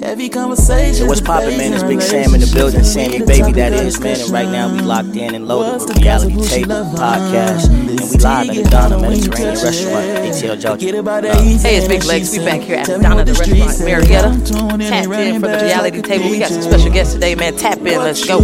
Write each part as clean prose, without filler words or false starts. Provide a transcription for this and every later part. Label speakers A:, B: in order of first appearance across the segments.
A: Every conversation.
B: So what's poppin', man? It's Big Sam in the building, Sammy Baby, that is, man. And right now we locked in and loaded with Reality Table podcast. And we live at the Donna Mediterranean Restaurant, ATL Georgia.
C: Hey, it's Big Legs. We back here at the Donna the Restaurant, Marietta. Tapped in for the Reality Table. We got some special guests today, man. Tap in, let's go.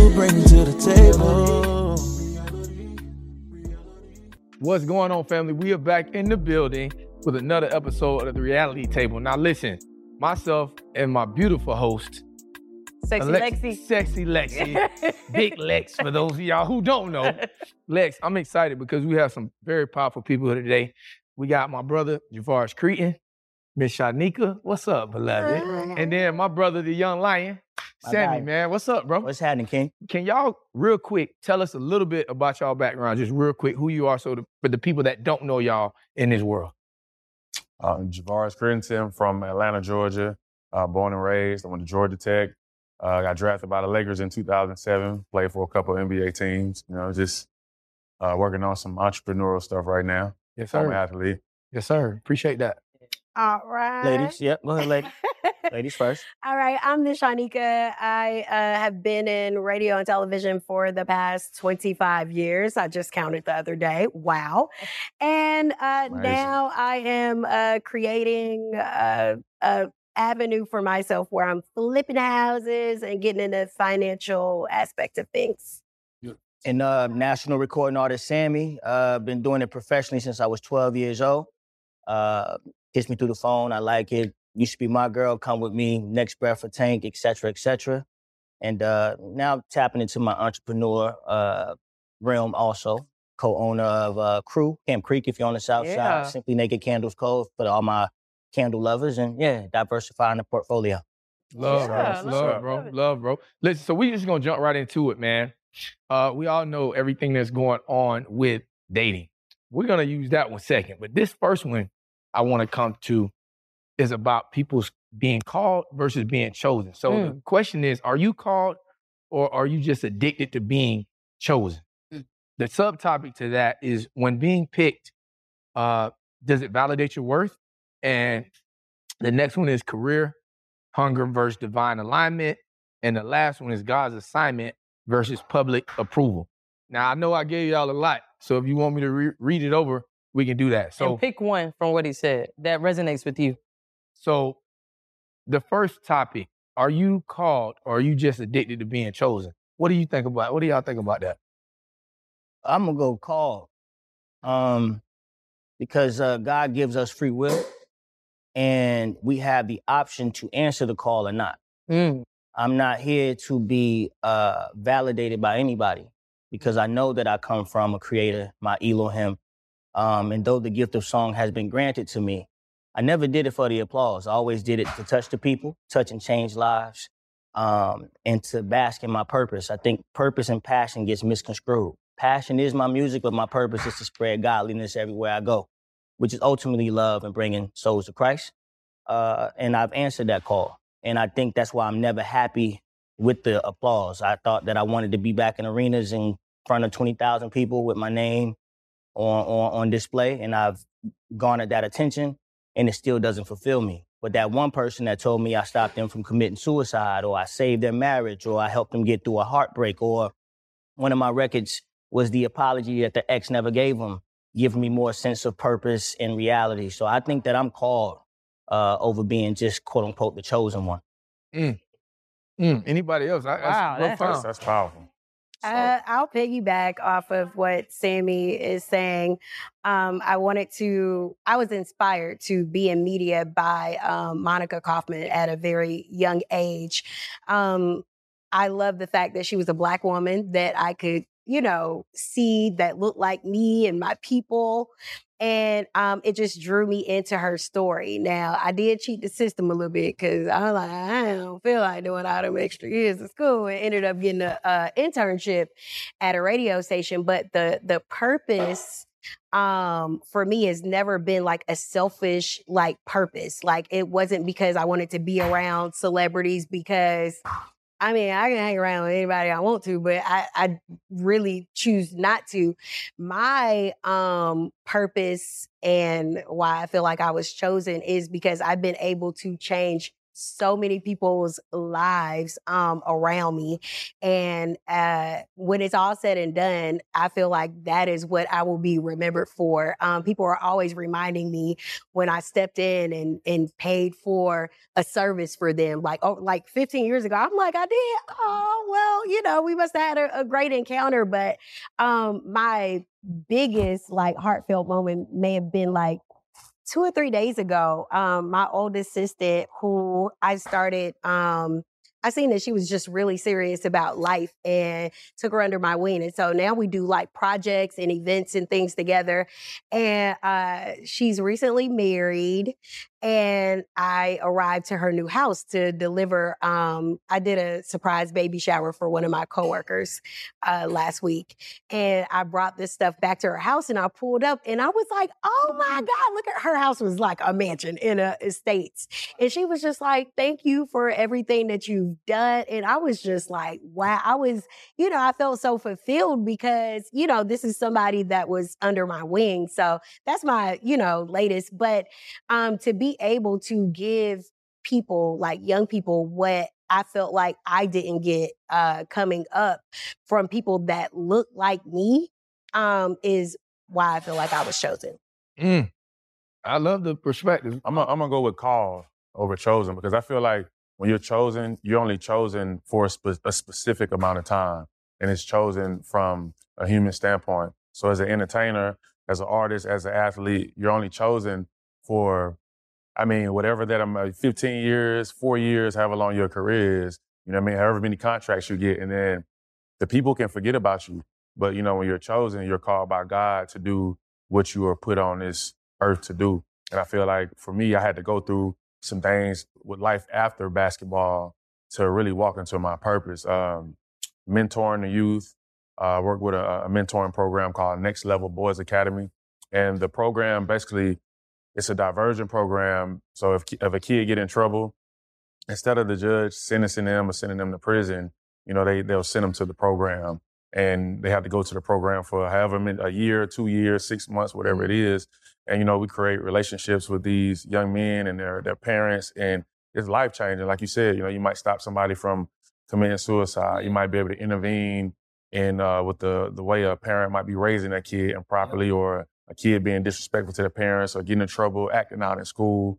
D: What's going on, family? We are back in the building with another episode of the Reality Table. Now listen, myself and my beautiful host,
C: Sexy Lexi.
D: Sexy Lexi, Big Lex, for those of y'all who don't know. Lex, I'm excited because we have some very powerful people here today. We got my brother, Javaris Cretan, Miss Shanika, what's up, beloved? And then my brother, the young lion, Sammy, man. What's up, bro?
B: What's happening, King?
D: Can y'all, real quick, tell us a little bit about y'all background, just real quick, who you are, so for the people that don't know y'all in this world.
E: Javaris Cretan from Atlanta, Georgia, born and raised. I went to Georgia Tech. Got drafted by the Lakers in 2007. Played for a couple of NBA teams. You know, just working on some entrepreneurial stuff right now.
D: Yes, sir.
E: I'm an athlete.
D: Yes, sir. Appreciate that.
F: All right.
B: Ladies, yep, go ahead, ladies. Ladies first.
F: All right, I'm Miss Shanika. I have been in radio and television for the past 25 years. I just counted the other day. Wow. And now I am creating a avenue for myself where I'm flipping houses and getting into the financial aspect of things.
B: And national recording artist Sammy. Been doing it professionally since I was 12 years old. Kiss me through the phone. I like it. Used to be my girl. Come with me. Next breath for Tank, et cetera, et cetera. And now tapping into my entrepreneur realm also. Co-owner of Crew, Camp Creek, if you're on the south side. Simply Naked Candles Co. for all my candle lovers. And diversifying the portfolio.
D: Love, bro. Listen, so we just gonna jump right into it, man. We all know everything that's going on with dating. We're gonna use that one second. But this first one I want to come to is about people's being called versus being chosen. So the question is, are you called or are you just addicted to being chosen? The subtopic to that is, when being picked, does it validate your worth? And the next one is career, hunger versus divine alignment. And the last one is God's assignment versus public approval. Now, I know I gave y'all a lot, so if you want me to read it over, we can do that. So
C: and pick one from what he said that resonates with you.
D: So the first topic, are you called or are you just addicted to being chosen? What do you think about? What do y'all think about that?
B: I'm going to go call. Because God gives us free will and we have the option to answer the call or not. I'm not here to be validated by anybody, because I know that I come from a creator, my Elohim. And though the gift of song has been granted to me, I never did it for the applause. I always did it to touch the people, touch and change lives, and to bask in my purpose. I think purpose and passion gets misconstrued. Passion is my music, but my purpose is to spread godliness everywhere I go, which is ultimately love and bringing souls to Christ. And I've answered that call. And I think that's why I'm never happy with the applause. I thought that I wanted to be back in arenas in front of 20,000 people with my name on display, and I've garnered that attention, and it still doesn't fulfill me. But that one person that told me I stopped them from committing suicide, or I saved their marriage, or I helped them get through a heartbreak, or one of my records was the apology that the ex never gave them, giving me more sense of purpose and reality. So I think that I'm called over being just, quote unquote, the chosen one.
D: Anybody else?
E: That's powerful.
F: I'll piggyback off of what Sammy is saying. I was inspired to be in media by Monica Kaufman at a very young age. I love the fact that she was a Black woman that I could, see that looked like me and my people. And it just drew me into her story. Now, I did cheat the system a little bit because I was like, I don't feel like doing all them extra years of school, and ended up getting an internship at a radio station. But the purpose for me has never been like a selfish purpose. Like, it wasn't because I wanted to be around celebrities, because I can hang around with anybody I want to, but I really choose not to. My purpose and why I feel like I was chosen is because I've been able to change so many people's lives around me. And when it's all said and done, I feel like that is what I will be remembered for. People are always reminding me when I stepped in and paid for a service for them, like 15 years ago. I'm like, I did? Oh, well, we must have had a great encounter. But my biggest heartfelt moment may have been 2 or 3 days ago. My old assistant, who I started, I seen that she was just really serious about life and took her under my wing. And so now we do projects and events and things together. And she's recently married. And I arrived to her new house to deliver. I did a surprise baby shower for one of my coworkers last week. And I brought this stuff back to her house and I pulled up and I was like, oh my God, look at her house was like a mansion in a estates. And she was just like, thank you for everything that you've done. And I was just like, wow, I felt so fulfilled because, this is somebody that was under my wing. So that's my, latest. But to be able to give people, young people, what I felt like I didn't get coming up from people that look like me is why I feel like I was chosen.
D: I love the perspective.
E: I'm gonna go with called over chosen because I feel like when you're chosen, you're only chosen for a specific amount of time, and it's chosen from a human standpoint. So as an entertainer, as an artist, as an athlete, you're only chosen for, whatever that 15 years, 4 years, however long your career is, however many contracts you get. And then the people can forget about you. But, when you're chosen, you're called by God to do what you were put on this earth to do. And I feel like for me, I had to go through some things with life after basketball to really walk into my purpose. Mentoring the youth, work with a mentoring program called Next Level Boys Academy. And the program basically, it's a diversion program. So if a kid get in trouble, instead of the judge sentencing them or sending them to prison, they'll send them to the program. And they have to go to the program for a year, 2 years, 6 months, whatever it is. And, we create relationships with these young men and their parents. And it's life-changing. Like you said, you might stop somebody from committing suicide. You might be able to intervene in with the way a parent might be raising their kid improperly, or a kid being disrespectful to their parents or getting in trouble, acting out in school.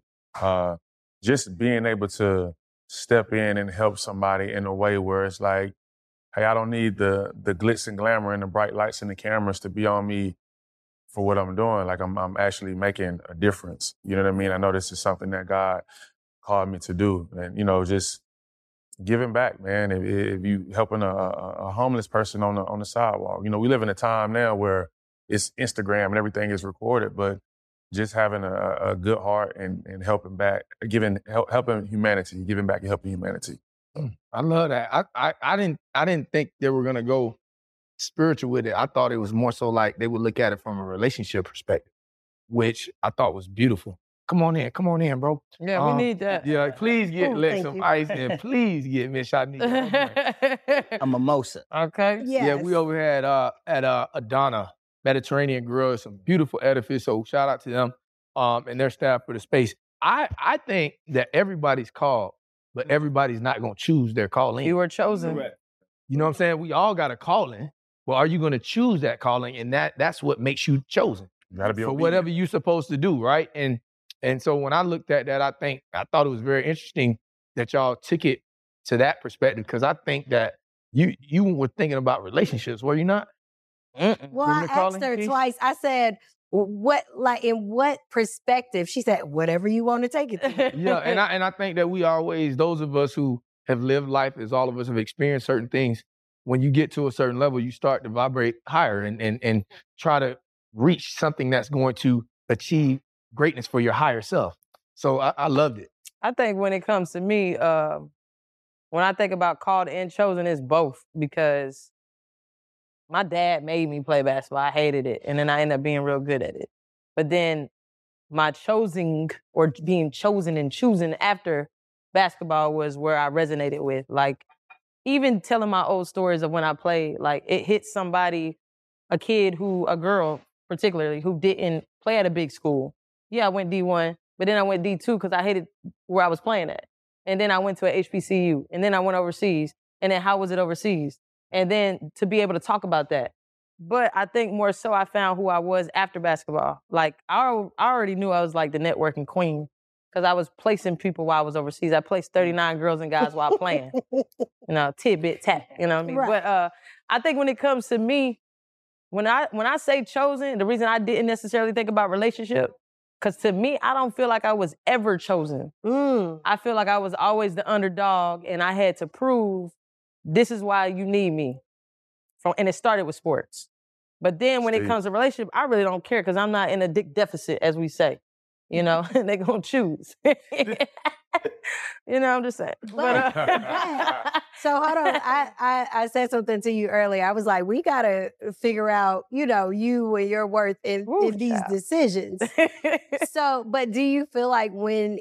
E: Just being able to step in and help somebody in a way where it's like, hey, I don't need the glitz and glamour and the bright lights and the cameras to be on me for what I'm doing. Like I'm actually making a difference. You know what I mean? I know this is something that God called me to do. And, just giving back, man. If you helping a homeless person on the sidewalk, we live in a time now where it's Instagram and everything is recorded, but just having a good heart and helping back, helping humanity, giving back and helping humanity.
D: I love that. I didn't think they were gonna go spiritual with it. I thought it was more so like they would look at it from a relationship perspective, which I thought was beautiful. Come on in, bro.
C: Yeah, we need that.
D: Yeah, please get Lex some ice and please get Miss Shanika
B: a mimosa.
C: Okay.
F: Yes.
D: Yeah, we over here at Adana Mediterranean Grill, some beautiful edifice. So shout out to them and their staff for the space. I think that everybody's called, but everybody's not going to choose their calling.
C: You were chosen.
D: Correct. You know what I'm saying? We all got a calling. Well, are you going to choose that calling? And that's what makes you chosen.
E: You gotta be
D: for
E: obedient.
D: whatever you're supposed to do, right? And so when I looked at that, I thought it was very interesting that y'all took it to that perspective, because I think that you were thinking about relationships, were you not?
F: Well, I asked her twice. I said, in what perspective? She said, whatever you want to take it to.
D: Yeah, and I think that we always, those of us who have lived life, as all of us have experienced certain things, when you get to a certain level, you start to vibrate higher and try to reach something that's going to achieve greatness for your higher self. So I loved it.
C: I think when it comes to me, when I think about called and chosen, it's both, because my dad made me play basketball. I hated it. And then I ended up being real good at it. But then my choosing, or being chosen and choosing after basketball, was where I resonated with. Like, even telling my old stories of when I played, like, it hit somebody, a girl particularly, who didn't play at a big school. Yeah, I went D1, but then I went D2 because I hated where I was playing at. And then I went to an HBCU. And then I went overseas. And then how was it overseas? And then to be able to talk about that. But I think more so I found who I was after basketball. Like, I already knew I was like the networking queen because I was placing people while I was overseas. I placed 39 girls and guys while playing. Tidbit, tap, you know what I mean? Right. But I think when it comes to me, when I say chosen, the reason I didn't necessarily think about relationship, because to me, I don't feel like I was ever chosen. I feel like I was always the underdog and I had to prove this is why you need me. And it started with sports. But then when it comes to relationship, I really don't care because I'm not in a dick deficit, as we say. They're going to choose. I'm just saying. But,
F: so hold on. I said something to you earlier. I was like, we got to figure out, you and your worth in these decisions. So, but do you feel like when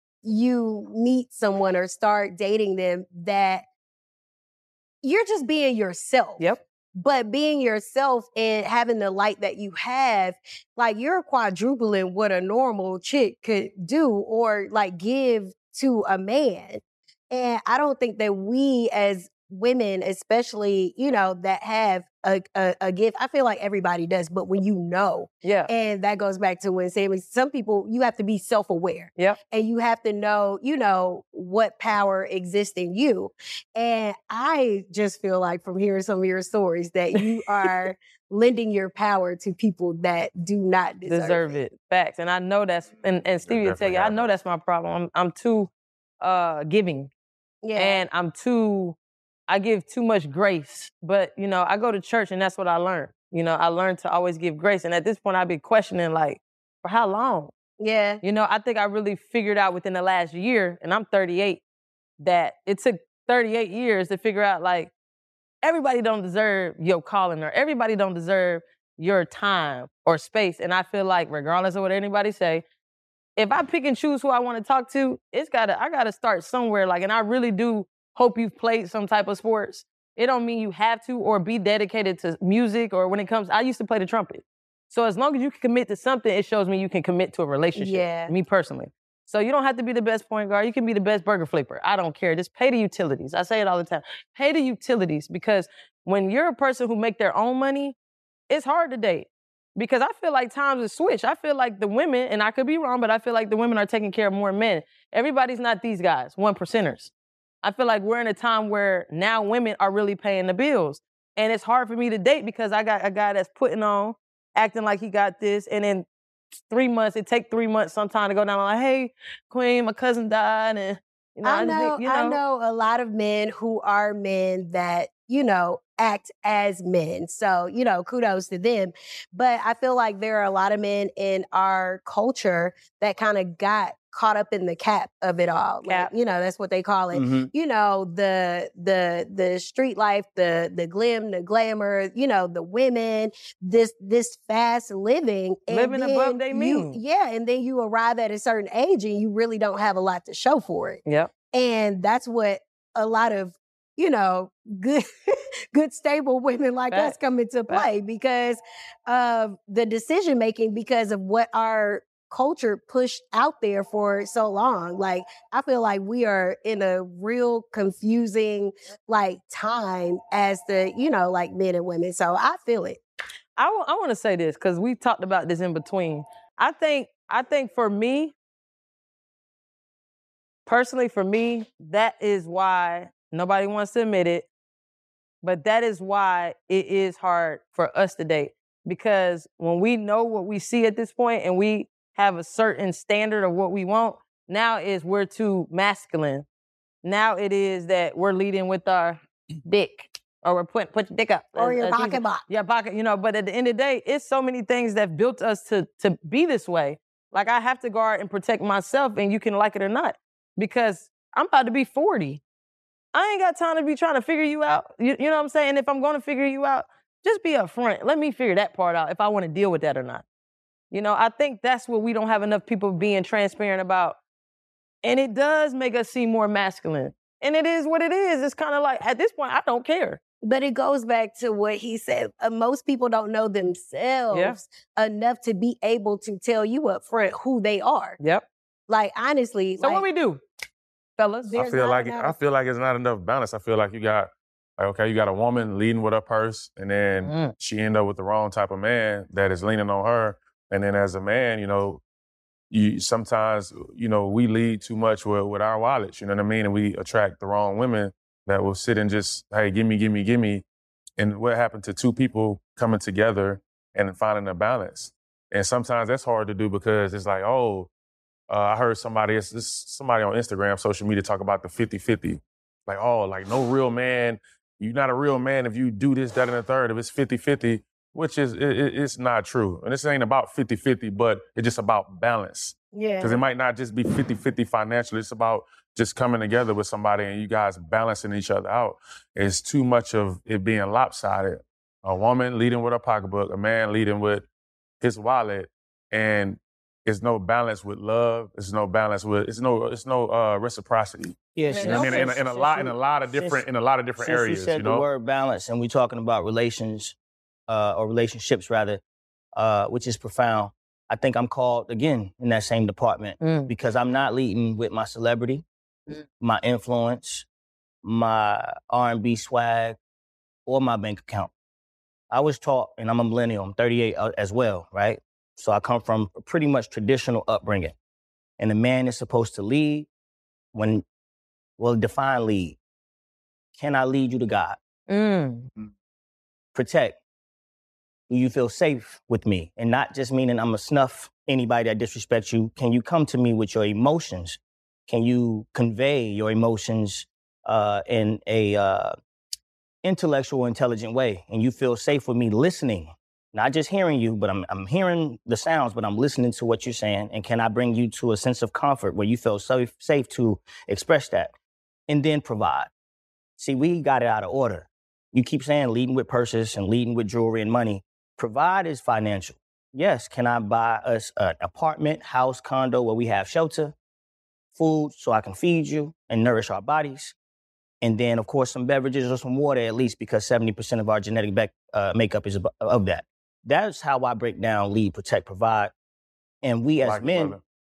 F: you meet someone or start dating them that you're just being yourself?
C: Yep.
F: But being yourself and having the light that you have, like you're quadrupling what a normal chick could do or like give to a man. And I don't think that we as women, especially, that have a gift, I feel like everybody does, but when
C: yeah.
F: And that goes back to when Sammy, some people, you have to be self-aware.
C: Yep.
F: And you have to know, what power exists in you. And I just feel like from hearing some of your stories that you are lending your power to people that do not deserve it.
C: Facts. And I know that's, and Stevie will tell you, I know that's my problem. I'm too giving.
F: Yeah.
C: And I give too much grace. But, I go to church and that's what I learned. I learned to always give grace. And at this point, I've been questioning, like, for how long?
F: Yeah.
C: I think I really figured out within the last year, and I'm 38, that it took 38 years to figure out, like, everybody don't deserve your calling or everybody don't deserve your time or space. And I feel like regardless of what anybody say, if I pick and choose who I want to talk to, I gotta start somewhere. Like, and I really do hope you've played some type of sports. It don't mean you have to or be dedicated to music or when it comes, I used to play the trumpet. So as long as you can commit to something, it shows me you can commit to a relationship.
F: Yeah.
C: Me personally. So you don't have to be the best point guard. You can be the best burger flipper. I don't care. Just pay the utilities. I say it all the time. Pay the utilities because when you're a person who make their own money, it's hard to date. Because I feel like times have switched. I feel like the women, and I could be wrong, but I feel like the women are taking care of more men. Everybody's not these guys, 1%ers. I feel like we're in a time where now women are really paying the bills. And it's hard for me to date because I got a guy that's putting on, acting like he got this, and then 3 months, it take 3 months sometime to go down like, hey, queen, my cousin died, and
F: I know a lot of men who are men that, act as men. So, kudos to them. But I feel like there are a lot of men in our culture that kind of got caught up in the cap of it all.
C: Cap.
F: Like, that's what they call it.
B: Mm-hmm.
F: The street life, the glim, the glamour, the women, this fast living. And
C: living above they mean.
F: And then you arrive at a certain age and you really don't have a lot to show for it.
C: Yep.
F: And that's what a lot of good stable women like us come into play because of the decision making, because of what our culture pushed out there for so long. Like, I feel like we are in a real confusing time as the men and women. So I feel it.
C: I want to say this because we talked about this in between. I think for me, personally, that is why nobody wants to admit it, but that is why it is hard for us to date. Because when we know what we see at this point and we have a certain standard of what we want, now is we're too masculine. Now it is that we're leading with our dick, or we're put your dick up.
F: Or your pocket box.
C: Yeah, pocket, but at the end of the day, it's so many things that built us to be this way. Like, I have to guard and protect myself, and you can like it or not, because I'm about to be 40. I ain't got time to be trying to figure you out. You know what I'm saying? If I'm going to figure you out, just be upfront. Let me figure that part out if I want to deal with that or not. I think that's what we don't have enough people being transparent about. And it does make us seem more masculine. And it is what it is. It's kind of like, at this point, I don't care.
F: But it goes back to what he said. Most people don't know themselves enough to be able to tell you up front who they are.
C: Yep.
F: Like, honestly.
C: So what we do? fellas?
E: I feel like it's not enough balance. I feel like you got a woman leading with her purse, and then she end up with the wrong type of man that is leaning on her. And then as a man, you sometimes, we lead too much with our wallets, you know what I mean? And we attract the wrong women that will sit and just, hey, give me. And what happened to two people coming together and finding a balance? And sometimes that's hard to do because it's like, I heard somebody on Instagram, social media talk about the 50-50. Like no real man, you're not a real man if you do this, that, and the third. If it's 50-50, which is, it's not true. And this ain't about 50-50, but it's just about balance.
F: Yeah.
E: Because it might not just be 50-50 financially. It's about just coming together with somebody and you guys balancing each other out. It's too much of it being lopsided. A woman leading with her pocketbook, a man leading with his wallet, and it's no balance with love. It's no reciprocity.
B: Yes,
E: in a lot of different areas.
B: You said the word balance, and we're talking about relationships rather, which is profound. I think I'm called again in that same department because I'm not leading with my celebrity, my influence, my R&B swag, or my bank account. I was taught, and I'm a millennial, I'm 38 as well, right? So I come from a pretty much traditional upbringing. And a man is supposed to lead define lead. Can I lead you to God? Protect. Do you feel safe with me? And not just meaning I'm going to snuff anybody that disrespects you. Can you come to me with your emotions? Can you convey your emotions in a intellectual, intelligent way? And you feel safe with me listening, not just hearing you, but I'm hearing the sounds, but I'm listening to what you're saying. And can I bring you to a sense of comfort where you feel safe to express that? And then provide. See, we got it out of order. You keep saying leading with purses and leading with jewelry and money. Provide is financial. Yes, can I buy us an apartment, house, condo where we have shelter, food so I can feed you and nourish our bodies? And then, of course, some beverages or some water at least, because 70% of our genetic makeup is of that. That's how I break down lead, protect, provide. And we as men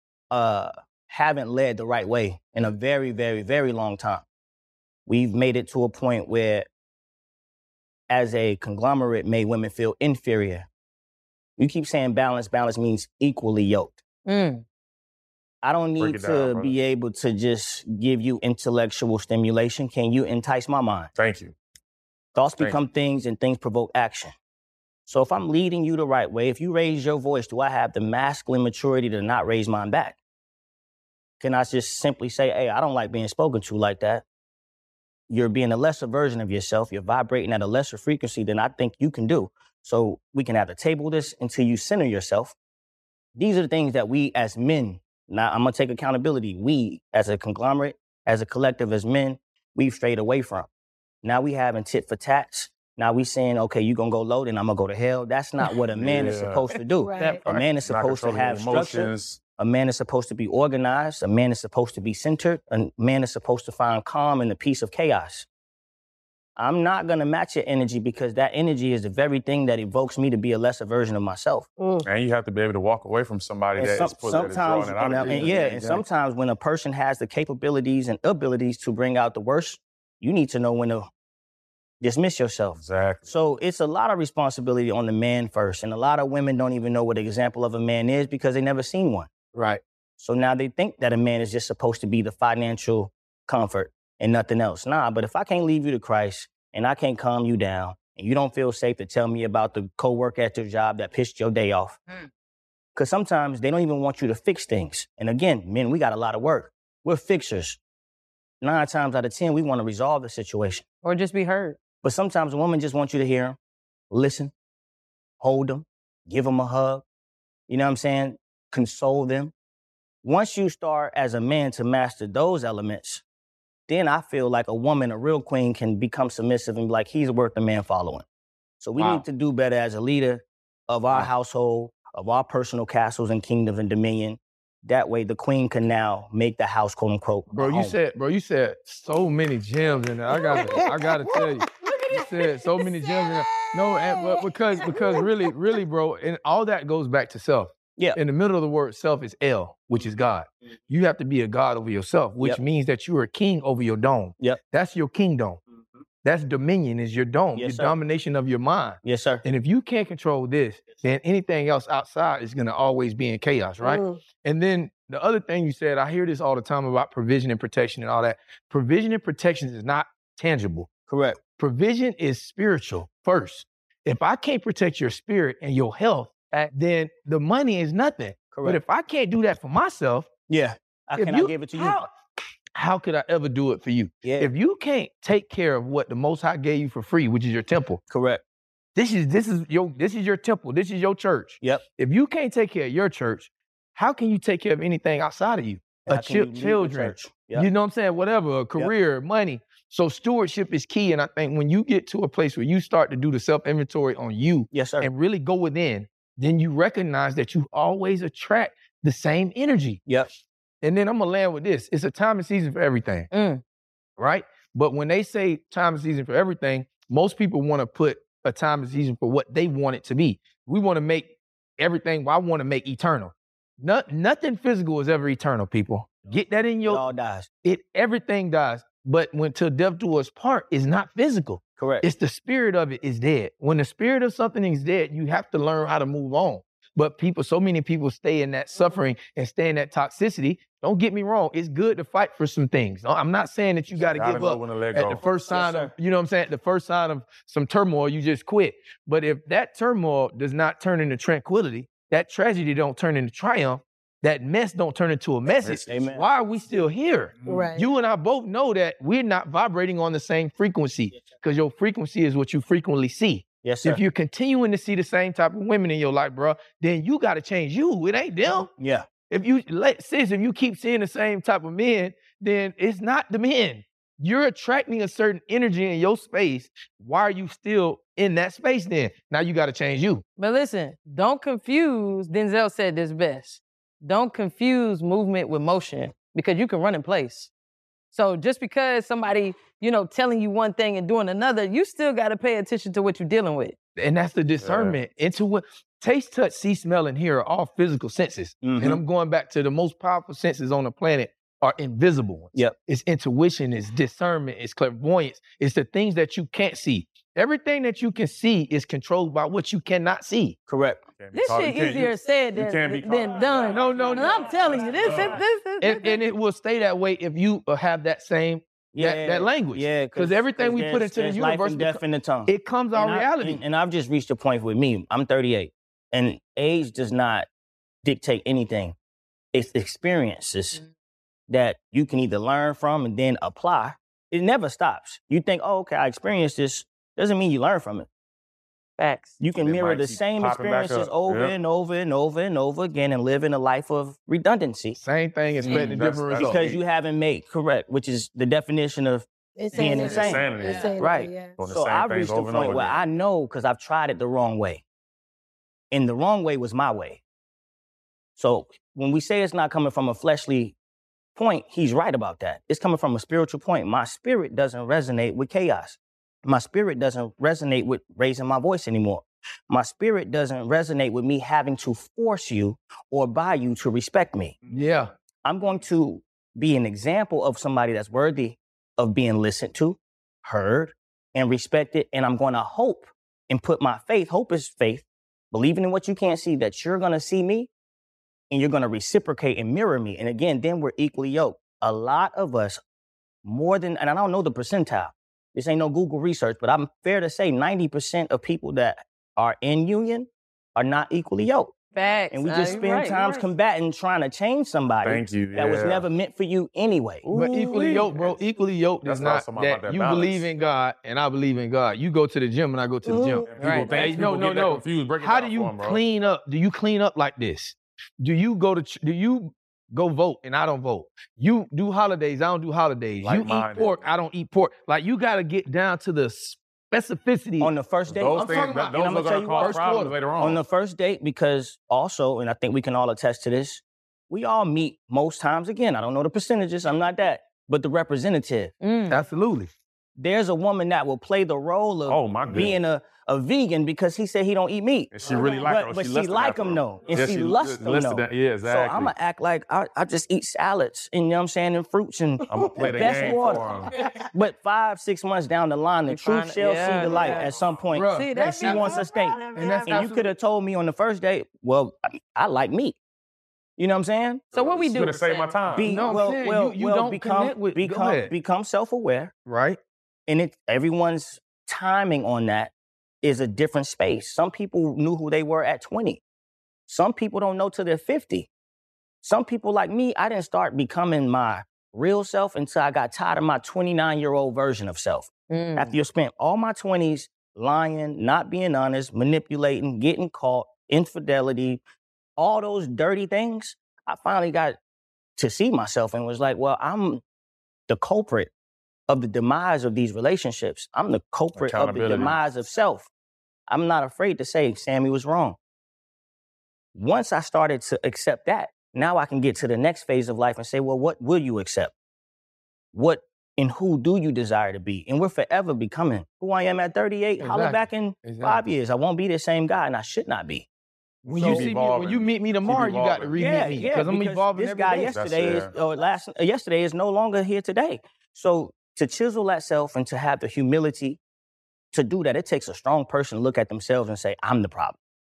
B: haven't led the right way in a very, very, very long time. We've made it to a point where, as a conglomerate, made women feel inferior. You keep saying balance. Balance means equally yoked. I don't need to be able to just give you intellectual stimulation. Can you entice my mind?
E: Thank you.
B: Thoughts become things, and things provoke action. So if I'm leading you the right way, if you raise your voice, do I have the masculine maturity to not raise mine back? Can I just simply say, hey, I don't like being spoken to like that? You're being a lesser version of yourself. You're vibrating at a lesser frequency than I think you can do. So we can have to table this until you center yourself. These are the things that we as men, now I'm going to take accountability. We as a conglomerate, as a collective, as men, we've strayed away from. Now we having tit for tats. Now we saying, okay, you going to go low, then I'm going to go to hell. That's not what a man is supposed to do.
F: Right.
B: A man is supposed to have structure. A man is supposed to be organized. A man is supposed to be centered. A man is supposed to find calm in the peace of chaos. I'm not going to match your energy because that energy is the very thing that evokes me to be a lesser version of myself.
E: And you have to be able to walk away from somebody that is drawing it out of you.
B: And sometimes when a person has the capabilities and abilities to bring out the worst, you need to know when to dismiss yourself.
E: Exactly.
B: So it's a lot of responsibility on the man first. And a lot of women don't even know what an example of a man is because they never seen one.
D: Right.
B: So now they think that a man is just supposed to be the financial comfort and nothing else. Nah, but if I can't lead you to Christ and I can't calm you down and you don't feel safe to tell me about the coworker at your job that pissed your day off, because sometimes they don't even want you to fix things. And again, men, we got a lot of work. We're fixers. 9 times out of 10, we want to resolve the situation.
C: Or just be heard.
B: But sometimes a woman just wants you to hear them, listen, hold them, give them a hug. You know what I'm saying? Console them. Once you start as a man to master those elements, then I feel like a woman, a real queen, can become submissive and be like, he's worth the man following. So we need to do better as a leader of our household, of our personal castles and kingdoms and dominion. That way the queen can now make the house, quote unquote,
D: Bro, you said so many gems in there. I gotta tell you. You said so many gems in there. No, but because really, bro, and all that goes back to self.
B: Yeah.
D: In the middle of the word self is El, which is God. You have to be a God over yourself, which means that you are a king over your dome.
B: Yep.
D: That's your kingdom. That's dominion, is your dome,
B: Yes,
D: your
B: sir.
D: domination of your mind.
B: Yes, sir.
D: And if you can't control this, then anything else outside is going to always be in chaos, right? And then the other thing you said, I hear this all the time about provision and protection and all that. Provision and protection is not tangible.
B: Correct.
D: Provision is spiritual first. If I can't protect your spirit and your health, then the money is nothing.
B: Correct.
D: But if I can't do that for myself,
B: I cannot give it to you.
D: How could I ever do it for you?
B: Yeah.
D: If you can't take care of what the Most High gave you for free, which is your temple.
B: Correct.
D: This is your temple. This is your church.
B: Yep.
D: If you can't take care of your church, how can you take care of anything outside of you? Children.
B: Yep.
D: You know what I'm saying? Whatever, a career, money. So stewardship is key. And I think when you get to a place where you start to do the self-inventory on you
B: Yes, sir.
D: and really go within, then you recognize that you always attract the same energy.
B: Yep.
D: And then I'm going to land with this. It's a time and season for everything, right? But when they say time and season for everything, most people want to put a time and season for what they want it to be. We want to make everything, I want to make eternal. Nothing physical is ever eternal, people. Get that in your...
B: It all dies.
D: Everything dies. But when till death do us part, is not physical.
B: Correct.
D: It's the spirit of it is dead. When the spirit of something is dead, you have to learn how to move on. But so many people stay in that suffering and stay in that toxicity. Don't get me wrong. It's good to fight for some things. I'm not saying that you got to give up at the first sign of, you know what I'm saying? At the first sign of some turmoil, you just quit. But if that turmoil does not turn into tranquility, that tragedy don't turn into triumph, that mess don't turn into a message,
B: Amen.
D: Why are we still here?
F: Right.
D: You and I both know that we're not vibrating on the same frequency because your frequency is what you frequently see.
B: Yes, sir.
D: If you're continuing to see the same type of women in your life, bro, then you got to change you. It ain't them.
B: Yeah.
D: If you keep seeing the same type of men, then it's not the men. You're attracting a certain energy in your space. Why are you still in that space then? Now you got to change you.
C: But listen, don't confuse, Denzel said this best. Don't confuse movement with motion because you can run in place. So just because somebody, telling you one thing and doing another, you still got to pay attention to what you're dealing with.
D: And that's the discernment into what taste, touch, see, smell, and hear are all physical senses. And I'm going back to the most powerful senses on the planet are invisible ones.
B: Yep.
D: It's intuition, it's discernment, it's clairvoyance. It's the things that you can't see. Everything that you can see is controlled by what you cannot see.
B: Correct.
C: This shit easier said than done.
D: No.
C: I'm telling you, this.
D: And it will stay that way if you have that same that language.
B: Yeah,
D: because everything we put into the universe,
B: life and death in the tongue.
D: It comes our reality.
B: And I've just reached a point with me. I'm 38, and age does not dictate anything. It's experiences that you can either learn from and then apply. It never stops. You think, oh, okay, I experienced this. Doesn't mean you learn from it.
C: Facts.
B: You can mirror the same experiences over and over and over and over again and live in a life of redundancy.
D: Same thing, expecting different results.
B: Because you haven't made, correct, which is the definition of being insane.
E: Insanity.
B: Right.
F: Yeah.
B: So I've reached a point where I know because I've tried it the wrong way. And the wrong way was my way. So when we say it's not coming from a fleshly point, he's right about that. It's coming from a spiritual point. My spirit doesn't resonate with chaos. My spirit doesn't resonate with raising my voice anymore. My spirit doesn't resonate with me having to force you or buy you to respect me.
D: Yeah.
B: I'm going to be an example of somebody that's worthy of being listened to, heard, and respected. And I'm going to hope and put my faith, hope is faith, believing in what you can't see, that you're going to see me and you're going to reciprocate and mirror me. And again, then we're equally yoked. A lot of us, and I don't know the percentile. This ain't no Google research, but I'm fair to say 90% of people that are in union are not equally yoked.
C: Facts.
B: And we just spend times combating, trying to change somebody that was never meant for you anyway.
D: But equally yoked, bro. Equally yoked is not that you believe in God and I believe in God. You go to the gym and I go to the gym.
E: Right.
D: No. How do you clean up? Do you clean up like this? Do you go vote and I don't vote? You do holidays, I don't do holidays. You eat pork, I don't eat pork. Like you got to get down to the specificity.
B: On the first date,
E: those are going to cause problems later on.
B: On the first date, because also, and I think we can all attest to this, we all meet most times, again, I don't know the percentages, I'm not that, but the representative.
D: Absolutely.
B: there's a woman that will play the role of being a vegan because he said he don't eat meat.
E: And she really like him.
B: But she like him though. And she lusts him though.
E: Yeah, exactly.
B: So I'm going to act like I just eat salads and, you know what I'm saying, and fruits and
E: I'm going to play the game for him.
B: But 5-6 months down the line, the truth shall see the light at some point.
D: Bruh.
C: See,
B: That she wants a steak. And you could have told me on the first date, well, I like meat. You know what I'm saying?
C: So what we do?
E: It's going to save my time.
D: you don't connect with...
B: become self-aware.
D: Right.
B: And everyone's timing on that is a different space. Some people knew who they were at 20. Some people don't know till they're 50. Some people like me, I didn't start becoming my real self until I got tired of my 29-year-old version of self. After you spent all my 20s lying, not being honest, manipulating, getting caught, infidelity, all those dirty things, I finally got to see myself and was like, well, I'm the culprit of the demise of these relationships. I'm the culprit of the demise of self. I'm not afraid to say Sammy was wrong. Once I started to accept that, now I can get to the next phase of life and say, well, what will you accept? What and who do you desire to be? And we're forever becoming who I am at 38.
D: Exactly.
B: Holler back in 5 years. I won't be the same guy, and I should not be.
D: When you meet me tomorrow, you got to re-meet me because I'm evolving every day.
B: This guy yesterday is no longer here today. So to chisel that self and to have the humility to do that, it takes a strong person to look at themselves and say, I'm the problem.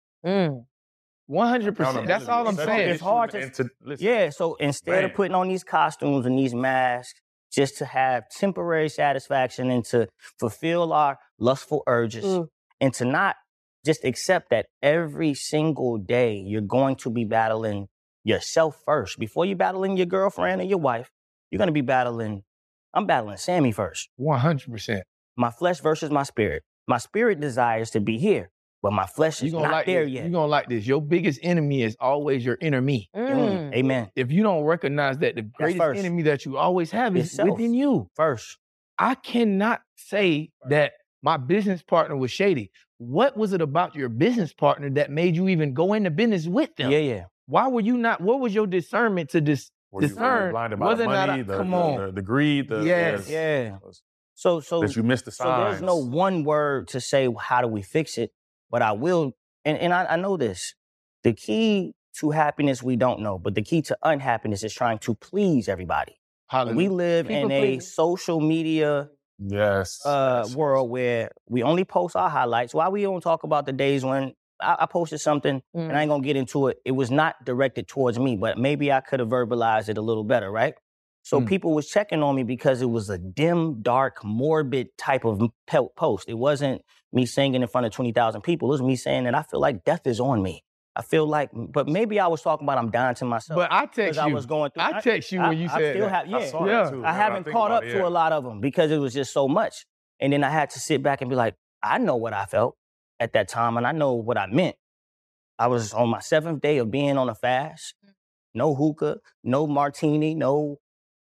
D: 100%. That's all I'm saying.
B: It's hard to so instead of putting on these costumes and these masks just to have temporary satisfaction and to fulfill our lustful urges and to not just accept that every single day you're going to be battling yourself first. Before you're battling your girlfriend or your wife, you're going to be I'm battling Sammy first.
D: 100%.
B: My flesh versus my spirit. My spirit desires to be here, but my flesh is not there yet.
D: You're going to like this. Your biggest enemy is always your inner me.
B: Amen.
D: If you don't recognize that the greatest enemy that you always have is within you.
B: First.
D: I cannot say that my business partner was shady. What was it about your business partner that made you even go into business with them?
B: Yeah.
D: Why were you not, what was your discernment to discern
E: blinded by the money, the greed,
B: So
E: that you missed the signs.
B: So there's no one word to say, how do we fix it? But I will, and I know this. The key to happiness we don't know, but the key to unhappiness is trying to please everybody. We live in a social media world where we only post our highlights. Why we don't talk about the days when I posted something, and I ain't gonna get into it. It was not directed towards me, but maybe I could have verbalized it a little better, right? So people was checking on me because it was a dim, dark, morbid type of post. It wasn't me singing in front of 20,000 people. It was me saying that I feel like death is on me. I feel like, but maybe I was talking about I'm dying to myself.
D: But I text you.
B: I was going through.
D: I text you when you said that.
B: I haven't caught up to a lot of them because it was just so much. And then I had to sit back and be like, I know what I felt at that time, and I know what I meant. I was on my 7th day of being on a fast. No hookah, no martini, no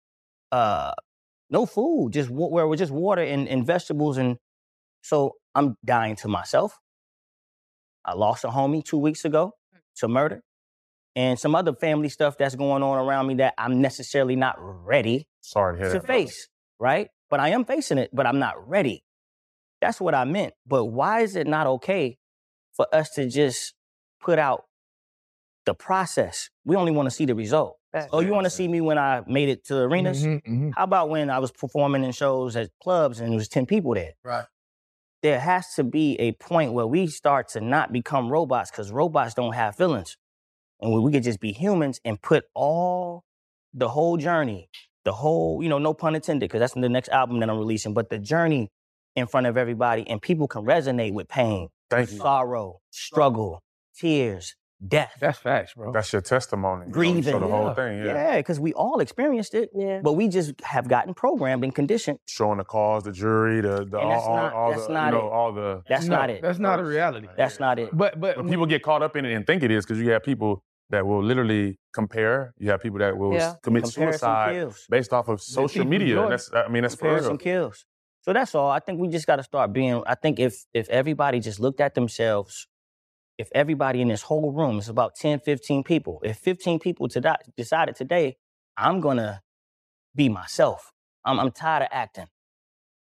B: food, just where it was just water and vegetables. And so I'm dying to myself. I lost a homie 2 weeks ago to murder and some other family stuff that's going on around me that I'm necessarily not ready to face, right? But I am facing it, but I'm not ready. That's what I meant. But why is it not okay for us to just put out the process? We only want to see the result. You want to see me when I made it to arenas? How about when I was performing in shows at clubs and there was 10 people there?
D: Right.
B: There has to be a point where we start to not become robots because robots don't have feelings. And we could just be humans and put the whole journey, no pun intended, because that's the next album that I'm releasing, but the journey in front of everybody, and people can resonate with pain, sorrow, struggle, tears, death.
D: That's facts, bro.
E: That's your testimony.
B: Grieving.
E: So the whole thing,
B: Yeah, because we all experienced it, but we just have gotten programmed and conditioned.
E: Showing the cause, the jury, That's not
D: a reality.
B: That's not it.
D: But
E: people get caught up in it and think it is because you have people that will literally compare. You have people that will commit suicide based off of social media. That's for real.
B: Comparison kills. So that's all. I think we just got to start being, I think if everybody just looked at themselves, if everybody in this whole room, it's about 10, 15 people, if 15 people decided today, I'm going to be myself. I'm tired of acting.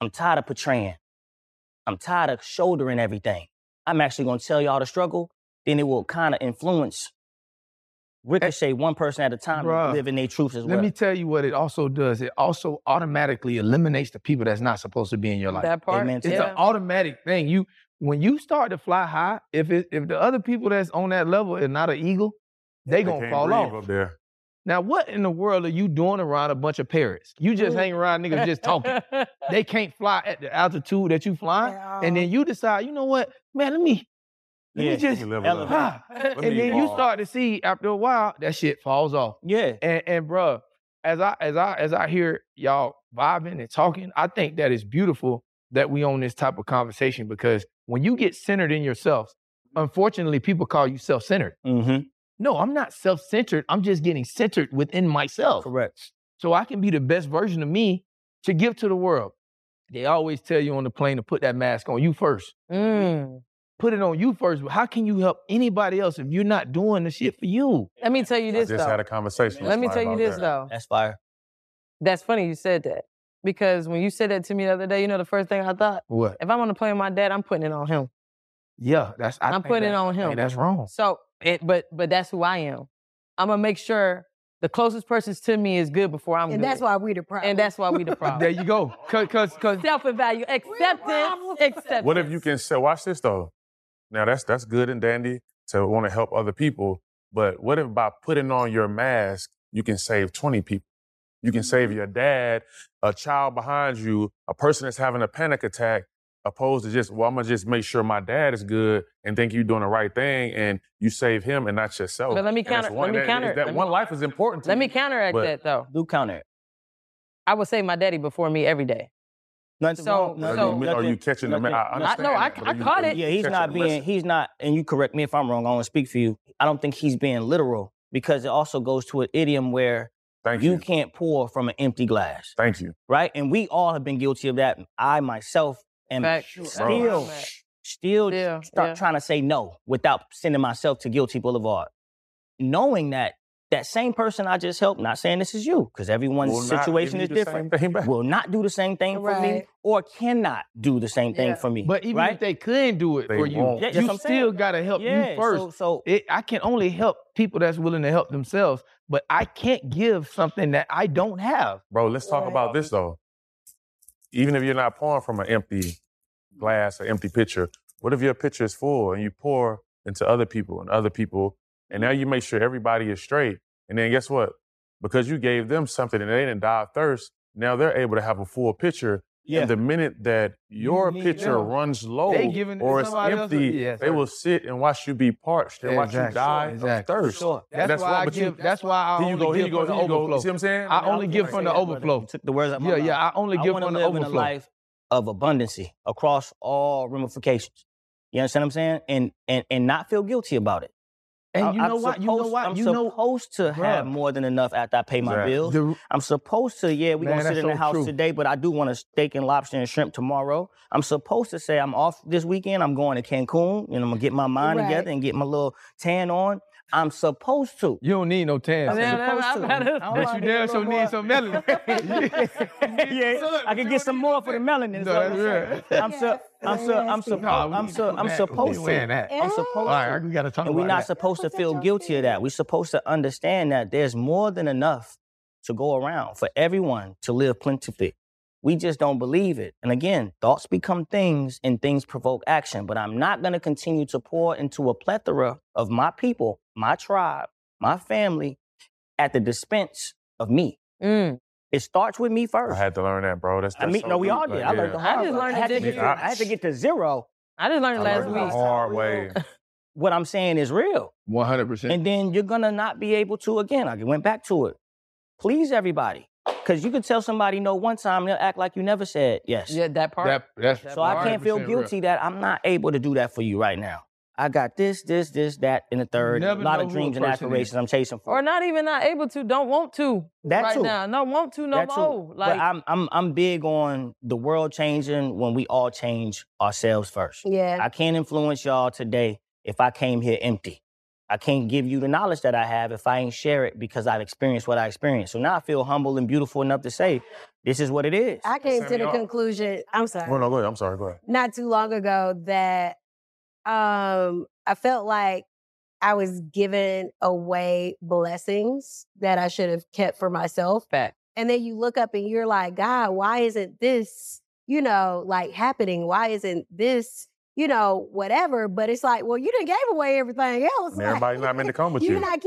B: I'm tired of portraying. I'm tired of shouldering everything. I'm actually going to tell y'all the struggle. Then it will kind of influence, ricochet one person at a time and live in their truth as well.
D: Let me tell you what it also does. It also automatically eliminates the people that's not supposed to be in your life.
C: That part.
B: Amen.
D: It's an automatic thing. When you start to fly high, if the other people that's on that level is not an eagle, they gonna fall off.
E: Up there.
D: Now, what in the world are you doing around a bunch of parrots? You just hang around niggas just talking. They can't fly at the altitude that you flying, and then you decide, you know what, man, let me just
E: elevate.
D: And then you start to see after a while that shit falls off.
B: Yeah.
D: And bro, as I hear y'all vibing and talking, I think that it's beautiful that we own this type of conversation, because when you get centered in yourself, unfortunately, people call you self-centered.
B: Mm-hmm.
D: No, I'm not self-centered. I'm just getting centered within myself.
B: Correct.
D: So I can be the best version of me to give to the world. They always tell you on the plane to put that mask on you first. Put it on you first. But how can you help anybody else if you're not doing the shit for you?
C: Let me tell you this,
E: I just
C: though.
E: had a conversation.
C: Let me tell you this, though.
B: That's fire.
C: That's funny you said that. Because when you said that to me the other day, you know the first thing I thought?
D: What?
C: If I'm on the plane with my dad, I'm putting it on him.
D: Yeah,
C: I'm putting it on him.
D: Hey, that's wrong.
C: So, but that's who I am. I'm gonna make sure the closest person to me is good before I'm good.
F: And that's why we the problem.
C: And that's why we the problem.
D: There you go. Cause
C: Self-evaluation, acceptance.
E: What if you can say, watch this though. Now that's good and dandy to want to help other people, but what if by putting on your mask, you can save 20 people? You can save your dad, a child behind you, a person that's having a panic attack, opposed to just, well, I'm gonna just make sure my dad is good and think you're doing the right thing, and you save him and not yourself.
C: But let me counter.
E: That one life is important to
C: Let
E: you.
C: me counteract that though.
B: Do counter it.
C: I would save my daddy before me every day.
B: Nothing
C: So-
B: wrong.
C: so-
E: Are you catching the man? I understand.
C: No, I
E: that, but are you-
C: caught it.
B: Yeah, he's
E: catching
B: not
E: the
B: being,
E: lesson?
B: he's not, and you correct me if I'm wrong, I want to speak for you. I don't think he's being literal, because it also goes to an idiom where
E: Thank
B: you
E: you.
B: can't pour from an empty glass,
E: Thank you.
B: right? And we all have been guilty of that. I myself am
C: Fact.
B: still
C: Yeah.
B: trying to say no without sending myself to Guilty Boulevard. Knowing that same person I just helped, not saying this is you, because everyone's
E: Will not
B: situation
E: give
B: is
E: you the
B: different,
E: same thing back.
B: will not do the same thing for me,
F: Right.
B: or cannot do the same thing
F: Yeah.
B: for me.
D: But even
B: right?
D: if they couldn't do it
E: They
D: for you,
E: won't.
B: Yeah, that's
D: you
B: what I'm saying.
D: still gotta help you first.
B: So
D: I can only help people that's willing to help themselves, but I can't give something that I don't have.
E: Bro, let's talk about this though. Even if you're not pouring from an empty glass or empty pitcher, what if your pitcher is full and you pour into other people, and now you make sure everybody is straight, and then guess what? Because you gave them something and they didn't die of thirst, now they're able to have a full pitcher.
B: Yeah.
E: And the minute that your
D: need
E: pitcher
D: them.
E: runs low
D: They giving it to
E: or it's
D: somebody else.
E: empty,
D: Yes,
E: they
D: sir.
E: will sit and watch you be parched and watch you
D: Exactly.
E: die
D: Exactly.
E: of thirst.
B: Sure.
D: That's why I
E: but
D: give. That's why I
E: Here you
D: only
E: go, here
D: give
E: you go,
D: from the
E: here you go.
D: overflow.
E: You see what I'm saying?
D: I only give from the overflow.
B: You took the words out of my
D: Yeah,
B: mouth.
D: yeah. I only give
B: wanna
D: from the
B: live in a
D: overflow.
B: life of abundancy across all ramifications. You understand what I'm saying? And not feel guilty about it.
D: And you
B: I'm
D: know what?
B: I'm supposed to have more than enough after I pay my
E: Exactly.
B: bills. I'm supposed to, we're
D: Man,
B: going to sit
D: that's
B: in the
D: so
B: house
D: true.
B: today, but I do want a steak and lobster and shrimp tomorrow. I'm supposed to say I'm off this weekend. I'm going to Cancun, and I'm going to get my mind
F: Right.
B: together and get my little tan on. I'm supposed to.
D: You don't need no tan.
B: I'm
C: Yeah,
B: supposed
C: I'm
B: to.
C: about to-
B: I don't
D: But
B: wanna
D: you
B: get
D: damn
B: a
D: sure
B: little
D: need some melanin.
B: Yeah, I can get some more for the melanin.
D: No, that's real.
B: I'm supposed to.
D: wearing that.
B: I'm supposed
D: All
B: to.
D: right, we got to talk
B: And
D: about
B: we're not
D: that.
B: supposed to feel guilty of that. We're supposed to understand that there's more than enough to go around for everyone to live plentifully. We just don't believe it. And again, thoughts become things and things provoke action. But I'm not going to continue to pour into a plethora of my people, my tribe, my family at the dispense of me. It starts with me
E: I
B: first.
E: had to learn that, bro. That's
B: I mean,
E: so
B: no, we
E: deep.
B: all did.
E: Like,
B: I learned the
E: yeah.
B: hard
C: I just
B: way.
C: learned
B: I had to
C: that
B: get
C: shit.
B: I had to get to zero.
C: I just learned it
E: I
C: last
E: learned the
C: week.
E: hard way.
B: What I'm saying is real.
D: 100%.
B: And then you're going to not be able to, again, I went back to it, please everybody. Because you can tell somebody no one time, they'll act like you never said yes.
C: Yeah, that part.
D: That's
B: So I can't feel
D: 100%
B: guilty that I'm not able to do that for you right now. I got this, that, and the third. A
D: never
B: lot
D: know
B: of
D: who a
B: dreams and
D: person is.
B: aspirations I'm chasing for.
C: Or not even not able to, don't want to.
B: That
C: right
B: too.
C: now. No want to no
B: That too.
C: more. Like
B: But I'm big on the world changing when we all change ourselves first.
F: Yeah.
B: I can't influence y'all today if I came here empty. I can't give you the knowledge that I have if I ain't share it because I've experienced what I experienced. So now I feel humble and beautiful enough to say, this is what it is.
F: I came to the conclusion, I'm sorry.
E: Oh, no, go ahead. I'm sorry, go ahead.
F: Not too long ago that I felt like I was giving away blessings that I should have kept for myself.
C: Fact.
F: And then you look up and you're like, God, why isn't this, like happening? Why isn't this, whatever? But it's like, well, you done gave away everything else.
E: And everybody's not meant to come with you.
F: You're not